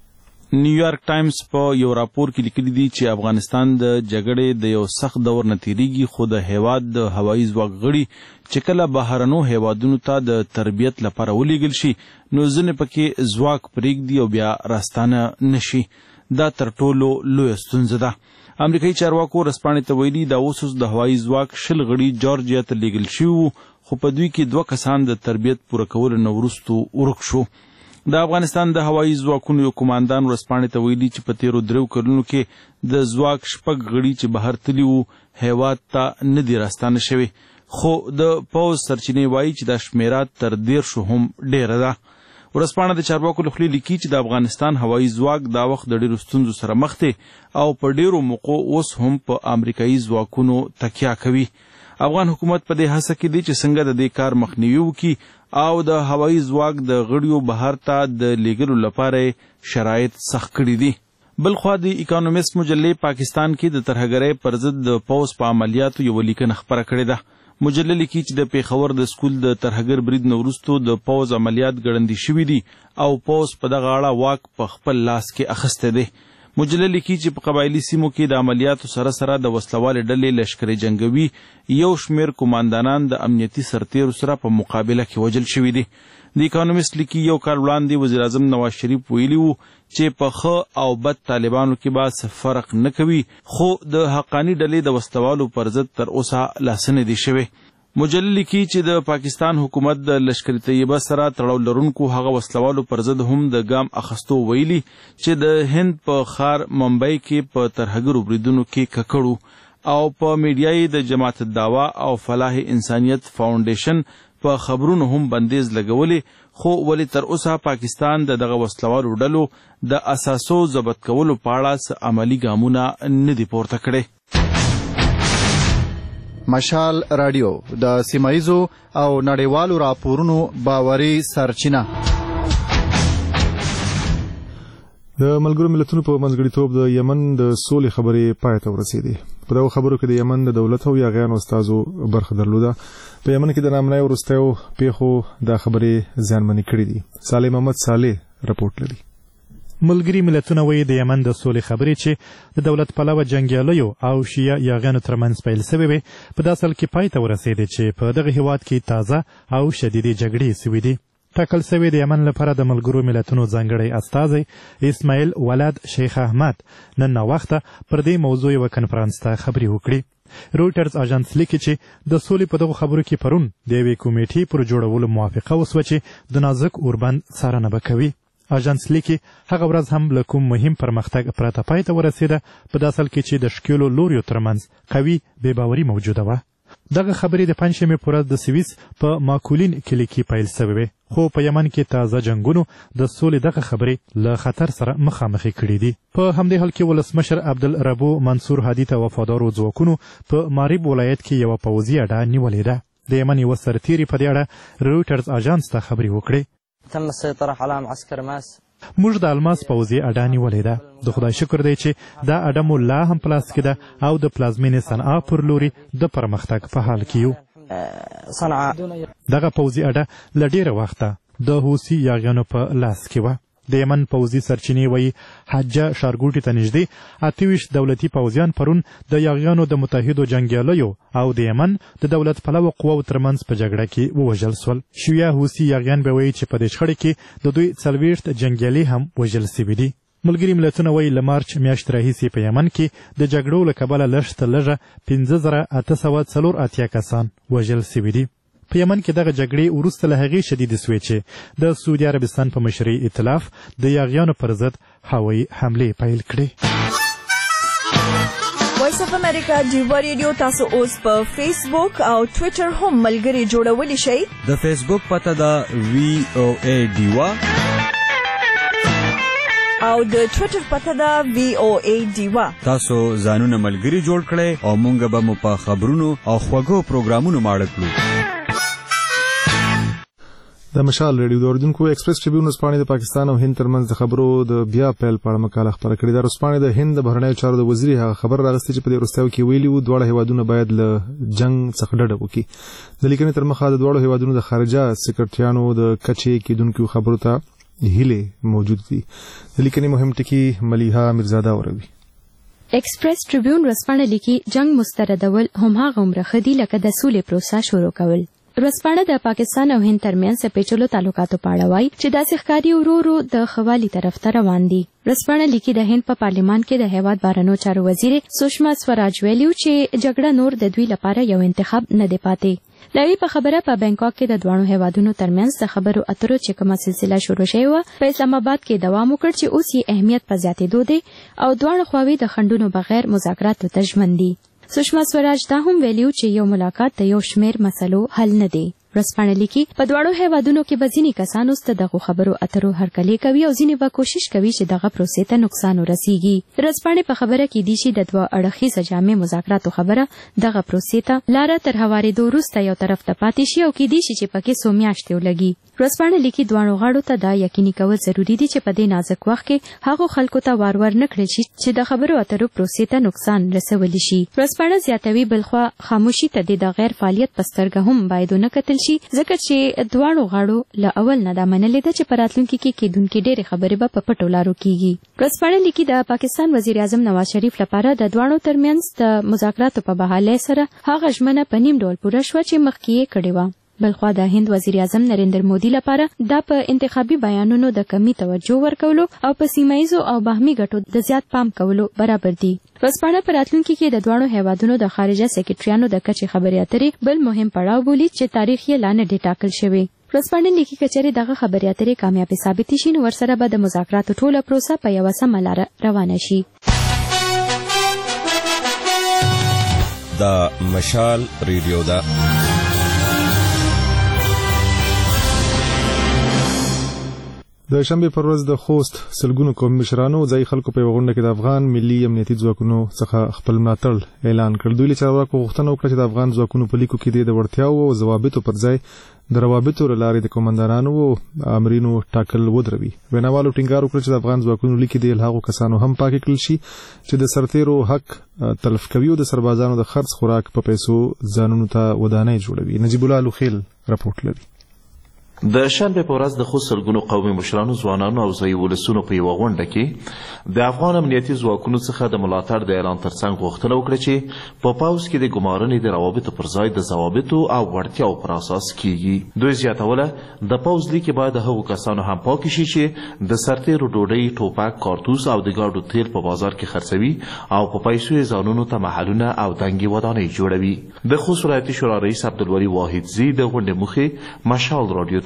نیویارک ټایمز په یو راپور کې لیکلي دي چې افغانستان د جګړې د یو سخت دور نه تیریږي خو د هیواد د هوایي ځواک غړي چې کله بهرنو هیوادونو ته د تربیت لپاره ولیږل شي نو ځینې پکې ځواک پرېږدي او بیا راستانه نشي. دا تر ټولو لویه ستونزه ده. امریکایي چارواکو ورځپاڼې ته ویلي دا اوس د هوایي ځواک شل غړي جورجیا ته لیږل شوي وو خو په دوی کې دوه کسان د تربیت پوره کولو نه وروستو ورک شو. د افغانستان د هوایي ځواکونو یو قماندان ورځپاڼې ته ویلي چې په تېرو دریو کلونو کې د ځواک شپږ غړي چې بهر تللي وو هیواد ته نه دي راستانه شوي خو د پوځ سرچینې وایي چې دا شمیره تر دیرشو هم ډېره ده. ورځپاڼه د چارواکو له خولې لیکي چې د افغانستان هوایي ځواک دا وخت د ډېرو ستونزو سره مخ دی او په ډېرو موقعو اوس هم په امریکایي ځواکونو تکیه کوي. افغان حکومت په دې هڅه کې دی چې څنګه د دې کار مخنیوي وکړي او د هوایي ځواک د غړیو بهر ته د لیږلو لپاره شرایط سخت کړي دي. بلخوا د اکانومست مجلې پاکستان کې د ترهګرۍ پر ضد د پوځ په عملیاتو یوه لیکنه خپره کړې ده. مجله لیکي چې د پیښور د سکول د ترهګر برید نه وروستو د پوځ عملیات ګړندي شوي دي او پوځ په دغه اړه واک په خپل لاس کې اخیستی دی. مجله لیکي چې په قبایلي سیمو کې د عملیاتو سره سره د وسلوالې ډلې لشکري جنګوي یو شمېر قماندانان د امنیتي سرتیرو سره په مقابله کې وژل شوي دي. د اکانومست لیکي یو کال وړاندې وزیر اعظم نواز شریف ویلي وو چې په ښه او بد طالبانو کې به څه فرق نه کوي خو د حقاني ډلې د وسلوالو پر ضد تر اوسه لاسه نه دي شوي. مجله لیکي چې د پاکستان حکومت د لشکر طیبه سره تړاو لرونکو هغه وسلوالو پر ضد هم د ګام اخستو ویلي چې د هند په ښار ممبئی کې په ترهګرو بریدونو کې ککړو او په میډیایي د جماعت الدعوا او فلاح انسانیت فاونډیشن په خبرونو هم بندیز لګولې خو ولې تر اوسه پاکستان د دغه وسلوالو ډلو د اساسو ضبط کولو په اړه څه عملي ګامونه نه دي پورته کړي. مشال رادیو د سیمایزو او نړیوالو راپورونو باوري سرچینه. د ملګرو ملتونو په منځګړیتوب د یمن د سولې خبرې پای ته ورسېدې. په دغو خبرو کې د یمن د دولت او یاغیانو استازو برخه درلوده. په یمن کې د نامنۍ وروستیو پیښو دا خبرې زیانمنې کړې دي. صالح محمد صالح رپورټ لري. ملګري ملتونه وایي د یمن د سولې خبرې چې د دولت پلوه جنګیالیو او شیعه یاغیانو ترمنځ پیل سوې وې په داسې حال کې پای ته ورسېدې چې په دغه هیواد کې تازه او شدیدې جګړې سوي دي. ټاکل سوی د یمن لپاره د ملګرو ملتونو ځانګړی استازی اسماعیل ولد شیخ احمد نن ناوخته پر دې موضوع یوه کنفرانس ته خبرې وکړي. رویټرز اژانس لیکي چې د سولې په دغو خبرو کې پرون د یوې کمیټې پر جوړولو موافقه وسوه چې د نازک اوربند څارنه به کوي. اژانس لیکي هغه ورځ هم له کوم مهم پرمختګ پرته پای ته ورسېده په داسې حال کې چې د ښکېلو لوریو ترمنځ قوي بېباوري موجوده وه. دغه خبرې د پنجشنبې په ورځ د سویس په ماکولین کلي کې پیل سوې وې خو په یمن کې تازه جنگونو د سولې دغه خبرې له خطر سره مخامخې کړي دي. په همدې حال کې ولسمشر عبدالربو منصور هادي ته وفادارو ځواکونو په مارب ولایت کې یوه پوځي اډه نیولې ده. د یمن یوه سرتیري په دې اړه رویټرز اژانس ته خبرې وکړې. تم السيطرة على معسكر ماس. موږ د الماس پوځي اډه نیولې ده. د خدای شکر دی چې دا اډه مو لا هم په لاس کې ده او د پلازمینې صنعا پر لوري د پرمختګ په حال کې یو. صنعا دغه پوځي اډه له ډېره وخته د حوثي یاغیانو په لاس کې وه. د یمن پوځي سرچینې وایي حجه ښارګوټي ته نږدې اته ویشت دولتي پوځیان پرون د یاغیانو د متحدو جنګیالیو او د یمن د دولت پلوه قواو ترمنځ په جګړه کې ووژل سول. شیعه حوثي یاغیان به وایي چې په دې شخړه کې د دوی څلوېښت جنګیالي هم وژل سوي دي. ملګري ملتونه وایي له مارچ میاشتې راهیسې په یمن کې د جګړو له کبله لږ تر لږه پنځه زره اته سوه څلور اتیا کسان وژل سوي دي. په یمن کې دغه جګړې وروسته له هغې شدیدې سوې چې د سعودي عربستان په مشرۍ ائتلاف د یاغیانو پر ضد هوایي حملې پیل کړې. وایس اف امریکا ډیوا ریډیو تاسو اوس په فیسبوک او ټویټر هم ملګري جوړولی شئ. د فیسبوک پته ده وی او ای ډیوا او د ټویټر پته ده وی او ای ډیوا. تاسو ځانونه ملګري جوړ کړئ او مونږ به مو په خبرونو او خوږو پروګرامونو ماړه کړو. د مشال ریډیو د اردوونکو ایکسپریس ټریبیون ورځپاڼې د پاکستان او هند ترمنځ د خبرو د بیا پیل په اړه مقاله خپره کړې ده. ورځپاڼې د هند د بهرنیو چارو د وزیر هغه خبر راغستې چې په دې وروستیو کې ویلي وو دواړه هیوادونه باید له جنګ څخه ډډه وکړي. د لیکنې تر مخه د دواړو هیوادونو د خارجه سکرټریانو د کچې کېدونکو خبرو ته هیلې موجود دي. د لیکنې مهم ټکي ملیحه میرزاده اوروي. ایکسپریس ټریبیون ورځپاڼه لیکي جنگ مستردول هماغه عمره ښه دي لکه د سولې پروسه شروع کول. ورځپاڼه د پاکستان او هند ترمنځ د پیچلو تعلقاتو په اړه وایي چې داسې ښکاري ورو ورو د ښه والي طرف ته روان دي. ورځپاڼه لیکي د هند په پارلیمان کې د هیواد بهرنیو چارو وزیر سوشما سوراج ویلي چې جګړه نور د دوی لپاره یو انتخاب نه دی پاتې. د هغې په خبره په بینکاک کې د دواړو هیوادونو ترمنځ د خبرو اترو چې کومه سلسله شروع شوې وه په اسلام آباد کې دوام وکړ چې اوس یې اهمیت په زیاتېدو دی او دواړه خواوې د خنډونو بغیر مذاکراتو ته ژمن دي. سوشما سوراج دا هم ویلي چې یو ملاقات د یو شمېر مسلو حل نه دی. ورځپاڼه لیکي په دواړو هیوادونو کې به ځینې کسان اوس د دغو خبرو اترو هرکلی کوي او ځینې به کوشش کوي چې دغه پروسې ته نقصان ورسیږي. ورځپاڼې په خبره کې دي چې د دوه اړخیزه جامع مذاکراتو خبره دغه پروسې ته لاره تر هوارېدو وروسته یو طرف ته پاتې شي او کیدای شي چې پکې څو میاشتې ولګي. ورځپاڼه لیکي دواړو غاړو ته دا یقیني کول ضروري دي چې په دې نازک وخت کې هغو خلکو ته وار ور نه کړل شي چې د خبرو اترو پروسې ته نقصان رسولی شي. ورځپاڼه زیاتوي بلخوا خاموشي ته د غیر فعالیت په سترګه هم باید ونه کتل شي ځکه چې دواړو غاړو له اول نه دا منلې ده چې په راتلونکي کې کېدونکې ډېرې خبرې به په پټو لارو کېږي. ورځپاڼه لیکي د پاکستان وزیر اعظم نواز شریف لپاره د دواړو ترمنځ د مذاکراتو په بحالۍ سره هغه ژمنه په نیم ډول پوره شوه چې مخکې یې کړې وه. بلخوا د هند وزیر اعظم نریندر مودي لپاره دا په انتخابي بیانونو د کمی توجه ورکولو او په سیمایزو او باهمي ګټو د زیات پام کولو برابر دي. ورځپاڼه په راتلونکي کې د دواړو هیوادونو د خارجه سکرټریانو د کچې خبرې اترې بل مهم پړاو بولي چې تاریخ یې لا نه دی ټاکل شوی. ورځپاڼه لیکي که چېرې دغه خبرې اترې کامیابې ثابتې شي نو ورسره به د مذاکراتو ټوله پروسه په یوه سمه لاره روانه شي. دا مشال ریډیو ده. د شنبې پر ورځ د خوست سلګونو قومي مشرانو ځایي خلکو په یوه غونډه کې د افغان ملي امنیتي ځواکونو څخه خپل ملاتړ اعلان کړ. دوی له چارواکو غوښتنه وکړه چې د افغان ځواکونو په لیکو کې د وړتیاوو او ضوابطو پر ځای د روابطو له لارې د قومندانانو او امرینو ټاکل ودروي. ویناوالو ټینګار وکړ چې د افغان ځواکونو لیکې د الهاغو کسانو هم پاکې کړل شي چې د سرتیرو حق تلف کوي او د سربازانو د خرڅ خوراک په پیسو ځانونو ته ودانۍ جوړوي. نجیب الله لوخیل رپورټ لري. د شنبې په ورځ د خوست سلګونو قومي مشرانو ځوانانو او ځایي ولسونو په یوه غونډه کې د افغان امنیتي ځواکونو څخه د ملاتړ د اعلان ترڅنګ غوښتنه وکړه چې په پوځ کې د ګمارنې د روابطو پر ځای د ضوابطو او وړتیاو پر اساس کیږي. دوی زیاتوله د پوځ لیکې باید د هغو کسانو هم پاکې شي چې د سرتیرو ډوډۍ، ټوپک، کارتوس او د ګاډو تیل په بازار کې خرڅوي او په پیسو یې ځانونو ته محلونه او دنګې ودانۍ جوړوي. د خوست ولایتي شورا رئیس عبدالولي واحدزي د غونډې مخې مشال راډیو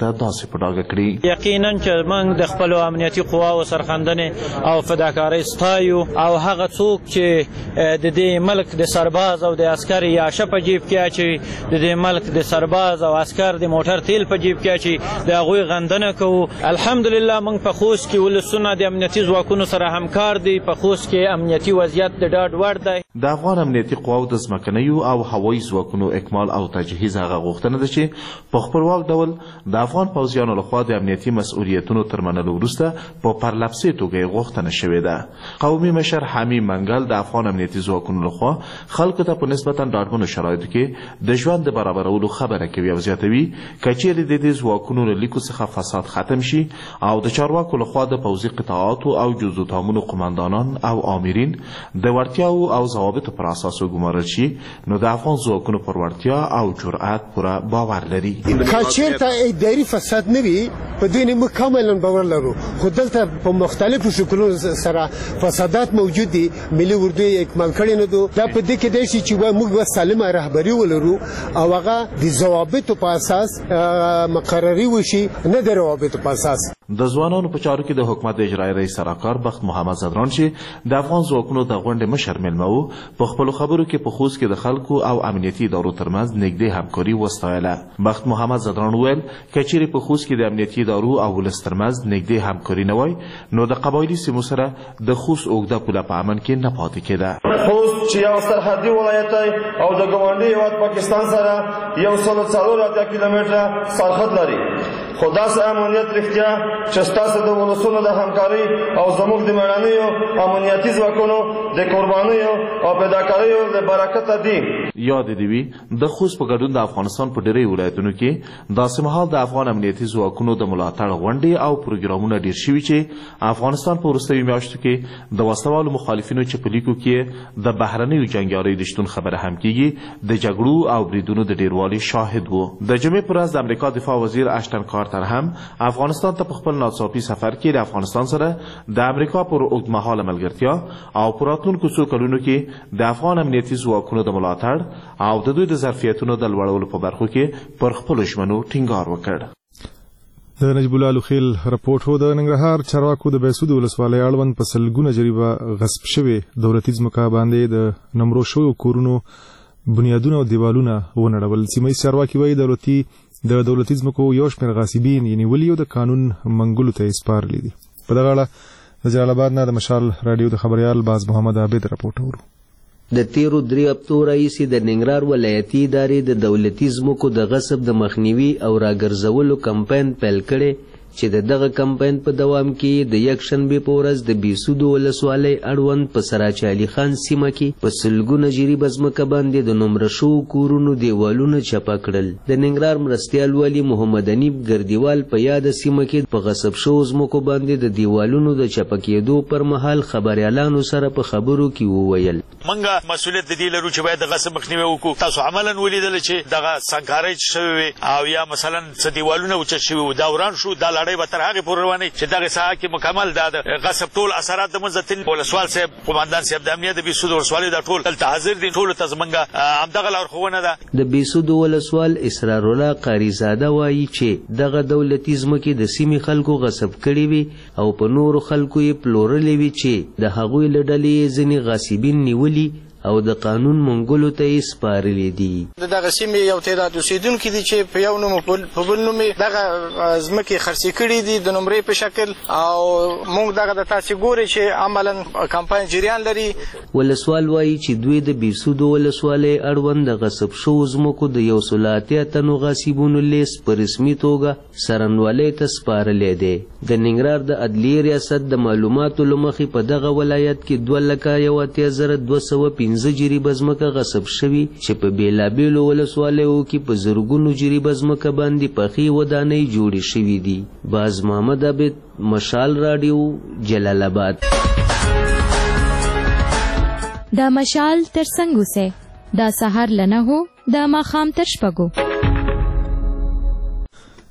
ته داسې په ډاګه کړي. یقینا چې موږ د خپلو امنیتي قواو سرښندنې او فداکارۍ ستایو او هغه څوک چې د دې ملک د سرباز او د عسکر یاشه په جیب کې اچوي، د دې ملک د سرباز او عسکر د موټر تیل په جیب کې اچوي، د هغوی غندنه کوو. الحمدلله موږ په خوست کې ولسونه د امنیتي ځواکونو سره همکار دي. په خوست کې امنیتي وضعیت د ډاډ وړ دی. د افغان امنیتي قواو د ځمکنیو او هوایي ځواکونو اکمال او تجهیز هغه غوښتنه ده چې په خپلواک ډول د افغان پوځیانو لخوا د امنیتي مسؤلیتونو تر منلو وروسته په پرلپسې توګه غوښتنه شوې ده. قومي مشر حمی منګل د افغان امنیتي ځواکونو لخوا خلکو ته په نسبتا ډاډمنو شرایطو کې د ژوند د برابرولو خبره کوي او زیاتوي که چیرې د دې ځواکونو له لیکو څخه فساد ختم شي او د چارواکو لخوا د پوځي قطاعاتو او جزو تامونو قماندانان او آمرین د وړتیاو او ضوابطو پر اساس وګمارل شي، نو د افغان ځواکونو پر وړتیا او جرأت پوره باور لري. که چیرته اداري فساد نه وي په دوی نه موږ کاملا باور لرو، خو دلته په مختلفو شکلونو سره فسادات موجود دي. ملي اردو یې اکمال کړی نه دو. دا په دې کې دی چې موږ سالمه رهبري ولرو او هغه د ضوابطو په اساس مقرري وشي، نه د روابطو په اساس. د ځوانانو په چارو کې د حکومت اجرایي رئیس سراکار بخت محمد زدران چې د افغان ځواکونو د غونډې مشر مېلمه و، په خپلو خبرو کې په خوست کې د خلکو او امنیتي ادارو ترمنځ نږدې همکاري وستایله. بخت محمد زدران وویل که چیرې په خوست کې د امنیتي ادارو او ولس ترمنځ نږدې همکاري نه وای، نو د قبایلي سیمو سره د خوست اوږده پوله په امن کې نه پاتې کېده. خوست چې یو سرحدي ولایت دی او د ګاونډي هېواد پاکستان سره یو سل څلور اتیا کیلومتره سرحد لري، خو داسې امنیت رښتیا چې ستاسو د ولسونو د همکارۍ او زموږ د مېړنیو امنیتي ځواکونو د قربانیو او فداکاریو له برکته دي. یاد دې وي د خوست په ګډون د افغانستان په ډېری ولایتونو کې داسې مهال د افغان امنیتي ځواکونو د ملاتړ غونډې او پروګرامونه ډېر شوي چې افغانستان په وروستیو میاشتو کې د وسلوالو مخالفینو چې په لیکو کې د بهرنیو جنګیالیو د شتون خبره هم کېږي د جګړو او بریدونو د ډېروالي شاهد و. د جمعې په ورځ د امریکا دفاع وزیر اشتن کارتر هم افغانستان ته په خپل ناڅاپي سفر کې د افغانستان سره د امریکا پر اوږدمهاله ملګرتیا او په راتلونکو څو کلونو کې د افغان امنیتي ځواکونو د ملاتړ او د دوی د ظرفیتونو د لوړولو په برخو کې پر خپلو ژمنو ټینګار وکړ. د نجیب الله لوخیل رپورټ هو. د ننګرهار چارواکو د بیسود ولسوالۍ اړوند په سلګونه جریبه غصب شوې دولتي ځمکه باندې د نمرو شویو کورونو بنیادونه او دیوالونه ونړول. سیمه ییز چارواکي وایي دولتي د دولتي ځمکو یو شمېر غاصبین یې نیولي او د قانون منګولو ته یې سپارلي دي. په دغه اړه د جلال آباد نه د مشال راډیو د خبریال باز محمد عابد رپورټ اورو. د تیرو درې هفتو راهیسې د ننګرهار ولایتي ادارې د دولتي ځمکو د غصب د مخنیوي او راګرځولو کمپاین پیل کړی چې د دغه کمپاین په دوام کې د یکشنبې په ورځ د بیسودو ولسوالۍ اړوند په سراج علي خان سیمه کې په سلګونه جریبه ځمکه باندې د نومره شوو کورونو دیوالونه چپه کړل. د ننګرهار مرستیال والي محمد انیب ګردیوال په یاده سیمه کې په غصب شوو ځمکو باندې د دیوالونو د چپه کېدو پر مهال خبریالانو سره په خبرو کې وویل منګه مسؤلیت د دې لرو چې باید د غصب مخنیوي وکړو. تاسو عملاً ولیدل چې دغه سنګکارۍ شوې او یا مثلا څه دیوالونه اوچت شوي و دا وران شو. دا لړۍ به تر هغې پورې روانوي چې دغه ساحه کې مکمل دا د غصب ټول اثرات د منځ ته ولسوال صاحب قماندان صاحب د امنیت د بیسود ولسوالۍ دا ټول دلته حاضر دي. ټولو ته زمونږ همدغه لارښوونه ده. د بیسودو ولسوال اسرار الله قاریزاده وایي چې دغه دولتي ځمکې د سیمې خلکو غصب کړي وي او په نورو خلکو یې پلورلې وي چې د هغوی له ډلې یې ځینې غاصبین نیولي او د قانون منګولو ته یې سپارلي دي. د دغه سیمې یو تعداد اوسېدونکي دي چې په یو نوم په بل نوم دغه ځمکې خرڅې کړي دي د نمرې په شکل او موږ دغه د تاسې ګورئ چې عملا کمپاین جریان لري. ولسوال وایي چې دوی د بیسودو ولسوالۍ اړوند د غصب شوو ځمکو د یو سل اتیا تنو غاصبونو لیست په رسمي توګه څارنوالۍ ته سپارلی دی. د ننګرهار د عدلیې ریاست د معلوماتو له مخې په دغه ولایت کې دوه لکه یو اتیا زره دوه سوه پنځه جریبه ځمکه غصب شوي چې په بېلابېلو ولسوالیو کې په زرګونو جریبه ځمکه باندې پخې ودانۍ جوړې شوي دي. باز محمد عابد مشال راډیو جلال آباد. دا مشال تر څنګه سه دا سحر لنه هو دا ماخام تر شپږو.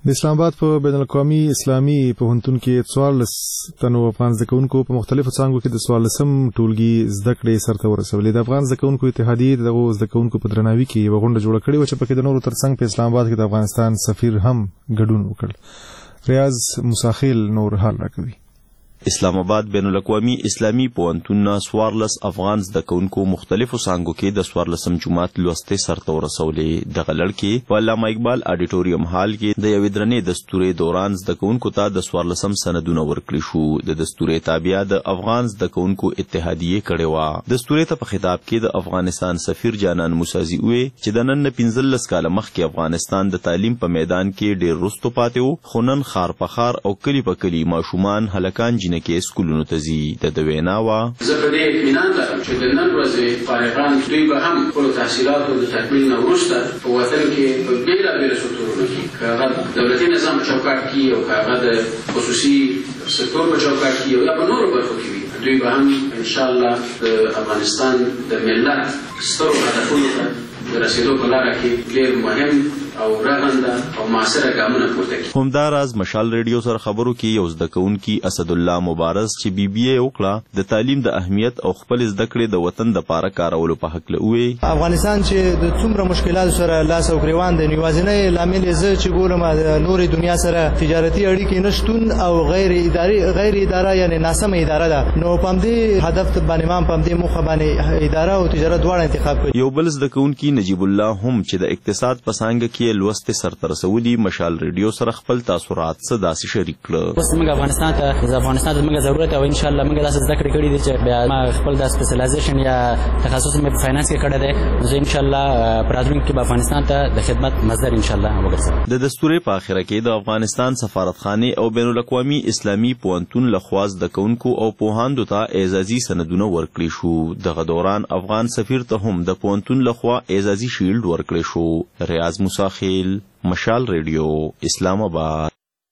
د اسلام آباد په بین الاقوامي اسلامي پوهنتون کې څوارلس تنو افغان زده کوونکو په مختلفو څانګو کې د څوارلسم ټولګي زده کړې سرته ورسولې. د افغان زده کوونکو اتحادیې دغه زده کوونکو په درناوي کې یوه غونډه جوړه کړې وه چې پکې د نورو ترڅنګ په اسلام آباد کې د افغانستان سفیر هم ګډون وکړ. ریاض مساخیل نور حال راکوي. اسلام آباد بین الاقوامی اسلامی پوهنتون سوارلس افغان زده کوونکو مختلفو څانګو کې د سوارلسم جماعت لوستې سرته ورسولې. دغه لړکې په علامه اقبال اډیټوریم هال کې د یوې درنې دستورې دوران زده کوونکو ته د سوارلسم سندونه ورکړي شو. د دستورې تابعه د افغان زده کوونکو اتحادیې کړې وه. دستورې ته په خطاب کې د افغانستان سفیر جانان موسازي وویل چې د نن نه پنځلس کاله مخکې افغانستان د تعلیم په میدان کې ډېر وروسته پاتې و، خو نن ښار په ښار او کلي په کلي ماشومان هلکان جینکې کې سکولونو ته ځي. د ده وینا وه: زه په دې اطمینان لرم چې د نن ورځې فارغان دوی به هم خپلو تحصیلاتو د تکمیل نه وروسته په وطن کې په بېلابېلو سکتورونو کې که هغه دولتي نظام په چوکاټ کې او که هغه د خصوصي سکتور په چوکاټ کې او یا په نورو برخو کې وي، دوی به هم انشاءالله د افغانستان د ملت سترو هدفونو ته د رسېدو په لاره کې ډېر مهم او رغنده او معاصره ګامونه پورته کړي. همداراز مشال ریډیو سره خبرو کې یو زده کوونکي اسد الله مبارز چې بی بی اے وکړه د تعلیم د اهمیت او خپل زده کړې د وطن د پاره کارولو په هکله وویل: افغانستان چې د څومره مشکلاتو سره لاس او ګریوان دی، یوازینی لامل یې زه چې ګورم د نورې دنیا سره تجارتي اړیکې نشتون او غیر اداري غیر اداره یعنی ناسمه اداره ده. نو په همدې هدف باندې ما په همدې موخه باندې اداره او تجارت دواړه انتخاب کړي. یو بل زده کوونکي نجیب الله هم چې د اقتصاد په څانګه کې لوستې سرته رسولي مشال ریډیو سره خپل تاثرات څه داسې شریک کړه. اوس موږ افغانستان ته د افغانستان ته موږ ضرورت او ان شاء الله موږ داسې زده کړې کړې دي چې بیا ما خپل د سپیشلایزیشن یا تخصص مې په فاینانس کې کړی دی. زه ان شاء الله په راتلونکي کې به افغانستان ته د خدمت مصدر ان شاء الله وګرځم. د دستورې په اخره کې د افغانستان سفارتخانې او بین الاقوامي اسلامي پوهنتون لخوا زده کوونکو او پوهاندو ته اعزازي سندونه ورکړي شو. دغه دوران افغان سفیر ته هم د پوهنتون لخوا اعزازي شیلډ ورکړی شو. ریاض مساخیل، مشال ریډیو، اسلام آباد.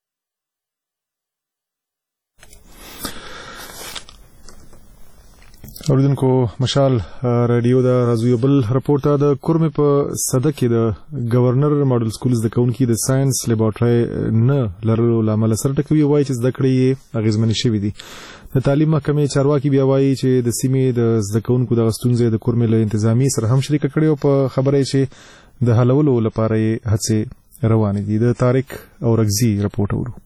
اوریدونکو، مشال ریډیو د راځو بل رپورټ ته د کورمې په صده کې د گورنر ماډل سکول زده کوونکي د ساينس لیبارټري نه لرلو لامل سره ټکوي وایي چې زده کړې یې اغېزمنې شوې دي. د تعلیم محکمې چارواکي بیا وایي چې د سیمې د زده کوونکو دغه ستونزې د کورمې له انتظامي سره هم شریکه کړې او په خبره یې چې د حلولو لپاره یې هڅې روانې دي. د طارق اورکزي رپورټ اورو.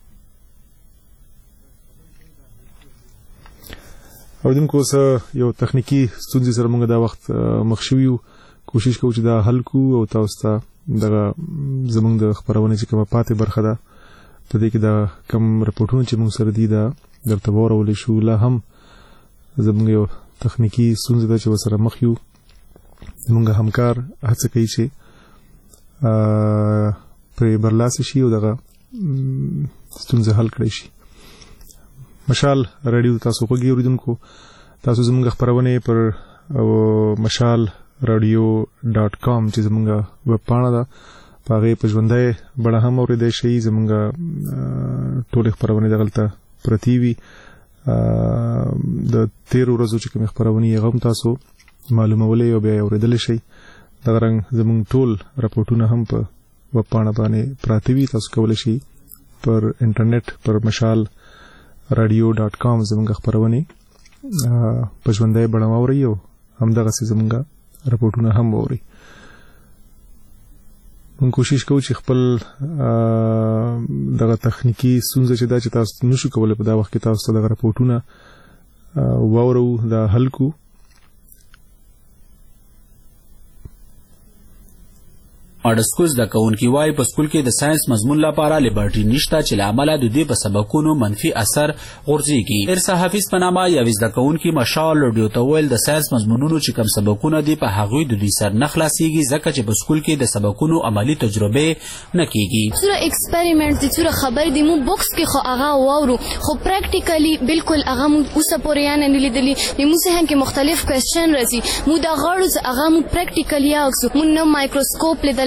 اوریدونکو، اوس یو تخنیکی ستونزې سره موږ دا وخت مخ شوي یو، کوشش کوو چې دا حل کړو او تاسو ته دغه زموږ د خپرونې چې کومه پاتې برخه ده په دې کې د کوم رپورټونه چې موږ سره دي دا درته واورولی شو. لا هم زموږ یو تخنیکی ستونزه ده چې ورسره مخ یو. زموږ همکار هڅه کوي چې پرې برلاسه شي او دغه ستونزه حل کړی شي. مشال ریډیو تاسو خوږی اوریدونکو، تاسو زموږ خپرونې پر مشال رادیو ډاټ کام چې زموږ ویب پاڼه ده په هغې په ژوندی بڼه هم اورېدی شئ. زموږ ټولې خپرونې دغلته پرتې وي. د تېرو ورځو چې کومې خپرونې هغه هم تاسو معلومولی او بیا یې اورېدلی شئ. دغه رنګ زموږ ټول رپورټونه هم په ویب پاڼه باندې پراته وي. تاسو کولی شئ پر انټرنیټ پر مشال رادیو ډاټ کام زموږ خپرونې په ژوندی بڼه واورئ او همدغسې زموږ رپورټونه هم واورئ. موږ کوشش کوو چې خپل دغه تخنیکي ستونزه چې دا چې تاسو نشو کولی په دا وخت کې تاسو ته دغه رپورټونه واورو، دا حل کړو. ماډل سکول زده کوونکي وایي په سکول کې د ساينس مضمون لپاره لیبارټري نشته چې له امله د دوی په سبقونو منفي اثر غورځېږي. ارسا حافظ په نامه یوې زده کوونکي مشال ریډیو ته وویل د ساينس مضمونونو چې کوم سبقونه دي په هغوی د دوی سر نه خلاصېږي ځکه چې په سکول کې د سبقونو عملي تجربې نه کېږي. څومره ایکسپریمنټ دي، څومره خبرې دي، موږ بوکس کې خو هغه واورو خو پریکټیکلي بالکل هغه موږ اوسه پورې یعنې نه لیدلي. موږ ذهن کې مختلف کوېسچن راځي، موږ د غاړو هغه موږ پریکټیکلي اخلو. موږ نه مایکروسکوپ لیدل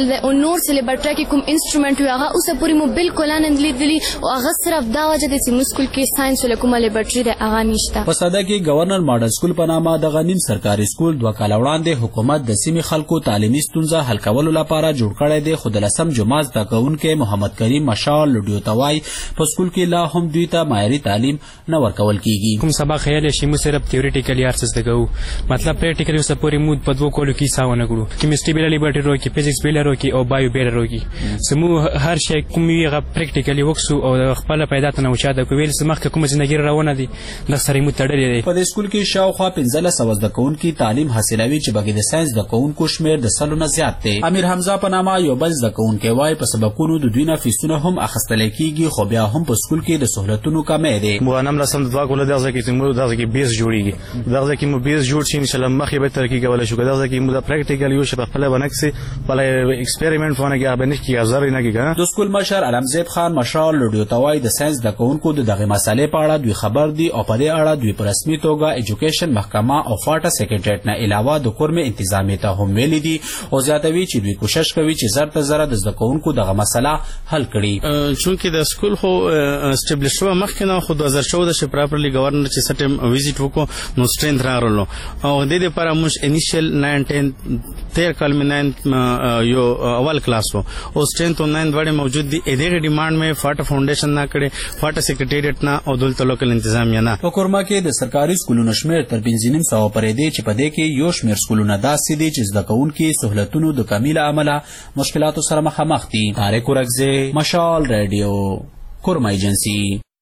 اویلیبل دی او نور چې لیبارټري کې کوم انسټرومنټ وي هغه اوسه پورې مو بالکل نه لیدلی او هغه صرف دا وجه دی چې موږ سکول کې ساينس له کومه لیبارټري دی هغه نشته. په ساده کې گورنر ماډل سکول په نامه د غنیم سرکاري سکول دوه کال وړاندې حکومت د سیمې خلکو تعلیمي ستونزه حل کولو لپاره جوړ کړی دی، خو د لسم جماعت زده کوونکی محمد کریم مشال لډیو ته وایي په سکول کې لا هم دوی ته معیاري تعلیم نه ورکول کیږي. کوم سبق خیال شي مو صرف تیوریټیکلی ارڅ زده کوو، مطلب پریکټیکلی اوسه پورې مو په دوه کولو کې ساونه کړو، کیمستري بیل لیبارټري روکي، فزیکس بیل روکي او بایو بیل روکي. سمو هر شی کوم یو پریکټیکلی وکسو او خپل پیدا ته نو چا د کویل سمخ کوم ژوندۍ روانه دي د سره مو تړلې دي. په سکول کې شاوخوا پنځه سوه زده کوونکي تعلیم حاصلوي چې بګې د ساينس د کوونکو شمیر د سلو نه زیات دی. امیر حمزه په نامه یو بل زده کوونکی وایي په سبقونو د دوی نه فیسونه هم اخیستل کیږي، خو بیا هم په سکول کې د سہولتونو کمی دی. مو نام لسم د دوا کوله دغه کې مو دغه کې بیس جوړیږي، دغه کې مو بیس جوړ شي ان شاء الله مخې به ترقی کولای شو. دغه کې مو د پریکټیکل یو شی په خپل ونکسي بل ایکسپریمنت ونه کې به نه کیږي زر نه کیږي. د سکول مشر علمزیب خان مشال لډیو توای د ساينس د کوونکو د دغه مسالې په اړه دوی خبر دي او په دې اړه دوی په رسمي توګه ایجوکیشن محکمه او فاټا سیکریټریټ نه علاوه د کورم انتظامی ته هم ویلي دي او زیاتوي چې دوی کوشش کوي چې زر ته زر د زده کوونکو دغه مسله حل کړي. چونکې د سکول خو اسټابلیش شو مخکې نه خو دوه هزار چودہ چې پراپرلی گورنر چې سټم وزټ وکړو نو سټرینث راغلو او د دې لپاره موږ انیشل ناین ټین تیر کال میں ناین یو اول کلاس وو او سټرینث او ناین وړي موجود دي. دغه ډیماند میں فاټا فاونډیشن نه کړي، فاټا سیکریټریټ نه او دولت لوکل انتظامیه نه. په کورما کې د سرکاري سکولونو شمیر تر پنځه نیم سوه پورې دی چې په دې کې یو شمیر سکولونه داسې دي چې زده کوونکي سہولتونو د کمی له امله مشکلاتو سره مخامخ دي. طارق ورکزی، مشال رادیو، کورما ایجنسی.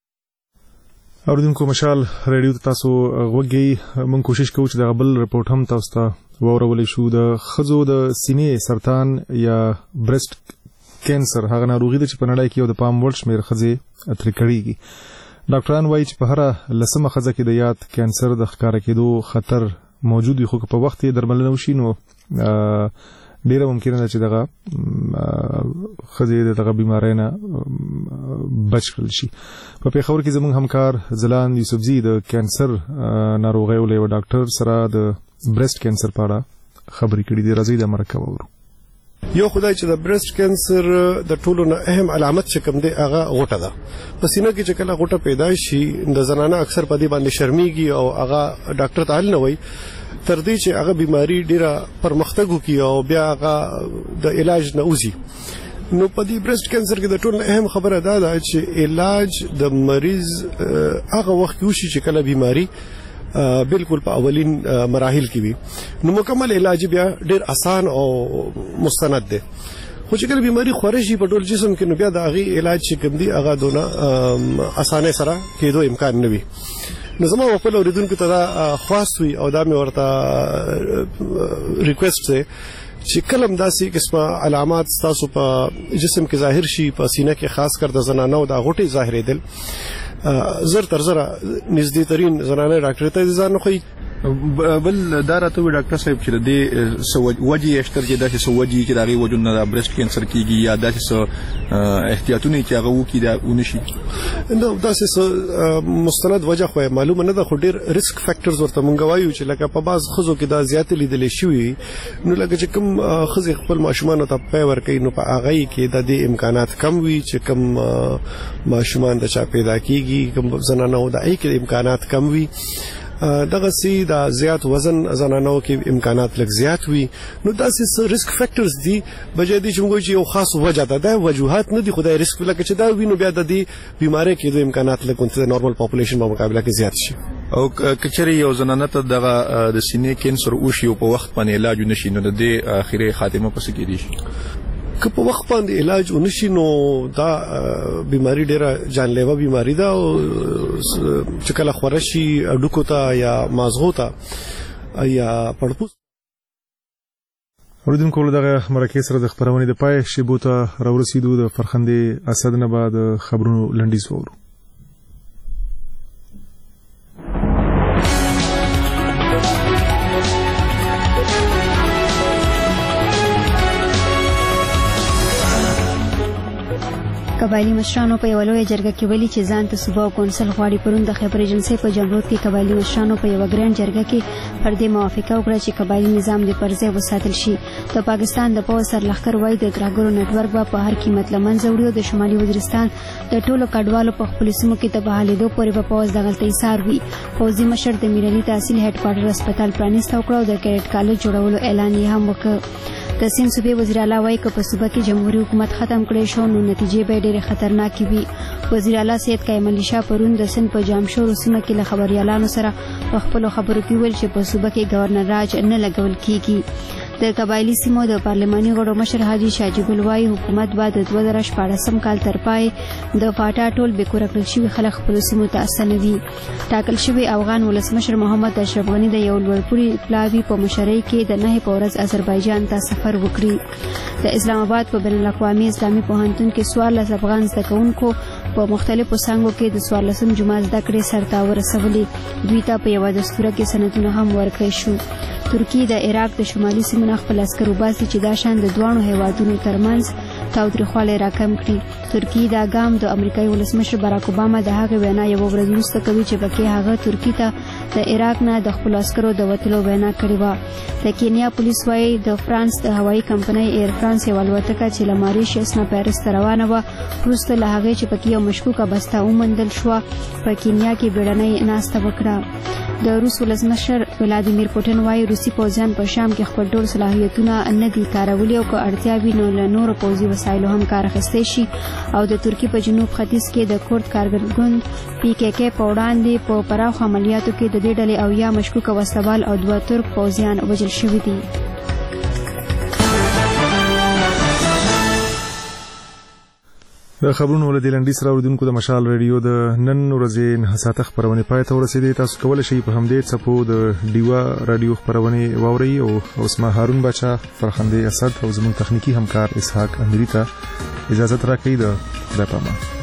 اوریدونکو مشال رادیو ته تاسو غوږی مونږ کوشش کوو چې د غبل رپورټ هم تاسو ته وورولې شو. د خزو د سینې سرطان یا برست کینسر هغه ناروغي ده چې په نړۍ کې یو د پام وړ شمیر خزې ترې کړيږي. ډاکټران وایي چې په هره لسمه خزه کې د یاد کینسر د ښکاره کېدو خطر موجود وي، خو که په وخت یې درملنه وشي نو ډیره ممکنه ده چې دغه خزې د دغه بیمارۍ نه بچ کړل شي. په پیښور کې زموږ همکار ځلان یوسفزي د کینسر ناروغیو له یوه ډاکټر سره د برست کینسر په اړه خبرې کړي دي. راځئ د مرکه واورو. یو خدای چې د برست کینسر د ټولو نه اهم علامت چې کوم دی هغه غوټه ده. په سینه کې چې کله غوټه پیدا شي د زنانه اکثر په دې باندې شرمېږي او هغه ډاکټر ته حل نه وایي تر دې چې هغه بیماری ډیره پرمختګ وکړي او بیا هغه د علاج نه وځي. نو په دې برست کینسر کې د ټولو نه اهم خبره دا ده چې علاج د مریض هغه وخت کې وشي چې کله بیماری بالکل په اولین مراحل کې وي، نو مکمل علاج بیا ډیر آسان او مستند دی. خو چې کله بیماری خوره شي په ټول جسم کې نو بیا د هغې علاج چې کوم دی هغه دونه اسانۍ سره کېدو امکان نه وي. نو زما خپل اورېدونکو ته دا خواست وي او دا مې ورته ریکویسټ دی چې کله هم داسې قسمه علامات ستاسو په جسم کې ظاهر شي، په سینه کې خاص کر د زنانو دا غوټې ظاهرېدل، زر تر زره نږدې ترین زنانه ډاکټر ته ځان وښیي. بل دا راته وي ډاکټر صاحب چې د دې وجې یې شته چې داسې څه وجې چې د هغې وجو نه د برست کینسر کېږي یا داسې څه احتیاطونه چې هغه وکړي دا ونه شي؟ نو داسې څه مستند وجه خو معلومه نه ده، خو ډېر ریسک فیکټرز ورته مونږ وایو چې لکه په بعض ښځو کې دا زیاتې لیدلی شوي. نو لکه چې کوم ښځې خپل ماشومانو ته پی ورکوي نو په هغې کې د دې امکانات کم وي چې کوم ماشومان د چا پیدا کېږي، کوم زنانو د هغې کې امکانات کم وي. دغه سي د زیات وزن زنانو کې امکانات لږ زیات وي. نو داسې ریسک فیکټرز دي بجای دي چې موږ یو خاص وجه ده، دا وجوهات نه دي، خو دا ریسک لکه چې دا وي نو بیا د دې بیمارۍ کېدو امکانات لږ د نورمال پاپولیشن په مقابله کې زیات شي. او کچري یو زنانه ته دغه د سینې کینسر وشي او په وخت باندې علاج ونشي نو د دې اخري خاتمه پس کېدي شي. که په وخت باندې علاج ونشي نو دا بیماری ډیره جانلیوا بیماری ده او چې کله خوره شي هډوکو ته یا مازغو ته یا پړپوس. اوریدونکو له دغه مرکې سره د خپرونې د پای شیبو ته راورسېدو. د فرخندې اسد نه بعد خبرونو لنډیز واورو. قبایلی مشرانو په یوه لویه جرګه کې ویلي چې ځان ته صوبه او کونسل غواړي. پرون د خیبر ایجنسۍ په جمرود کې قبایلی مشرانو په یوه ګران جرګه کې پر دې موافقه وکړه چې قبایلی نظام د پر ځای وساتل شي. د پاکستان د پوځ سرلښکر وایي د ترهګرو نټورک به په هر قیمت له منځه وړي او د شمالي وزیرستان د ټولو کډوالو په خپلو سیمو کې د بحالېدو پورې به پوځ دغلته ایسار وي. پوځي مشر د میرعلي تحصیل هیډ کوارټر هسپتال پرانیسته وکړه او د کیډټ کالج جوړولو اعلان یې هم وکړ. د سیند صوبې وزیر اعلی وایي که په صوبه کې جمهوري حکومت ختم کړی شو نو نتیجې به ډېرې خطرناکې وي. وزیر اعلی سید قایم علي شاه پرون د سیند په جامشورو سیمه کې له خبریالانو سره په خپلو خبرو کې ویل چې په صوبه کې ګورنر راج نه لګول کیږي. د قبایلی سیمو د پارلماني غړو مشر حاجي شاجي ګل وایي حکومت به د دوه زره شپاړسم کال تر پای د فاټا ټول بې کوره کړل شوي خلک خپلو سیمو ته استنوي. ټاکل شوی افغان ولسمشر محمد اشرف غني د یو لوړپوړي پلاوي په مشرۍ کې د نهې په ورځ اذربایجان ته سفر وکړي. د اسلام آباد په بین الاقوامي اسلامي پوهنتون کې څوارلس افغان زده کوونکو په مختلفو څانګو کې د څوارلسم جماعت زده کړې سرته ورسولې. دوی ته په یوه دستوره کې سندونه هم ورکړی شو. ترکیه د عراق د شمالي سیمو نه خپل عسکر وباسي چې دا شان د دواړو هیوادونو ترمنځ تاوتریخوالی راکم کړي. ترکیه دا ګام د امریکایي ولسمشر باراک اوباما د هغې وینا یوه ورځ وروسته کوي چې پکې هغه ترکیې ته د عراق نه د خپلو عسکرو د وتلو وینا کړې وه. د کینیا پولیس وایي د فرانس د هوایي کمپنۍ ایر فرانس یوه الوتکه چې له ماریشیس نه پیرس ته روانه وه وروسته له هغې چې پکې یو مشکوکه بسته وموندل شوه په کینیا کې بیړنۍ ناسته وکړه. د روس ولسمشر ولادیمیر پوټین وایي روسي پوځیان په شام کې خپل ټول صلاحیتونه نه دي کارولي او که اړتیا وي نو له نورو پوځي وسایلو هم کار اخیستی شي. او د ترکیې په جنوب ختیځ کې د کورد کارګر ګوند پی کې کې په وړاندې په پراخو عملیاتو کې د دې ډلې اویا مشکوکه وسلوال او دوه ترک پوځیان وژل شوي دي. د خبرونو له دې لنډیز سره اوریدونکو د مشال ریډیو د نن ورځې نهه ساعته خپرونې پای ته ورسېدې. تاسو کولی شئ په همدې څپو د ډیوا راډیو خپرونې واورئ او اوس ما هارون باچا، فرخندې اسد او زموږ تخنیکي همکار اسحاق امیري ته اجازه راکوي. د خدای په امان.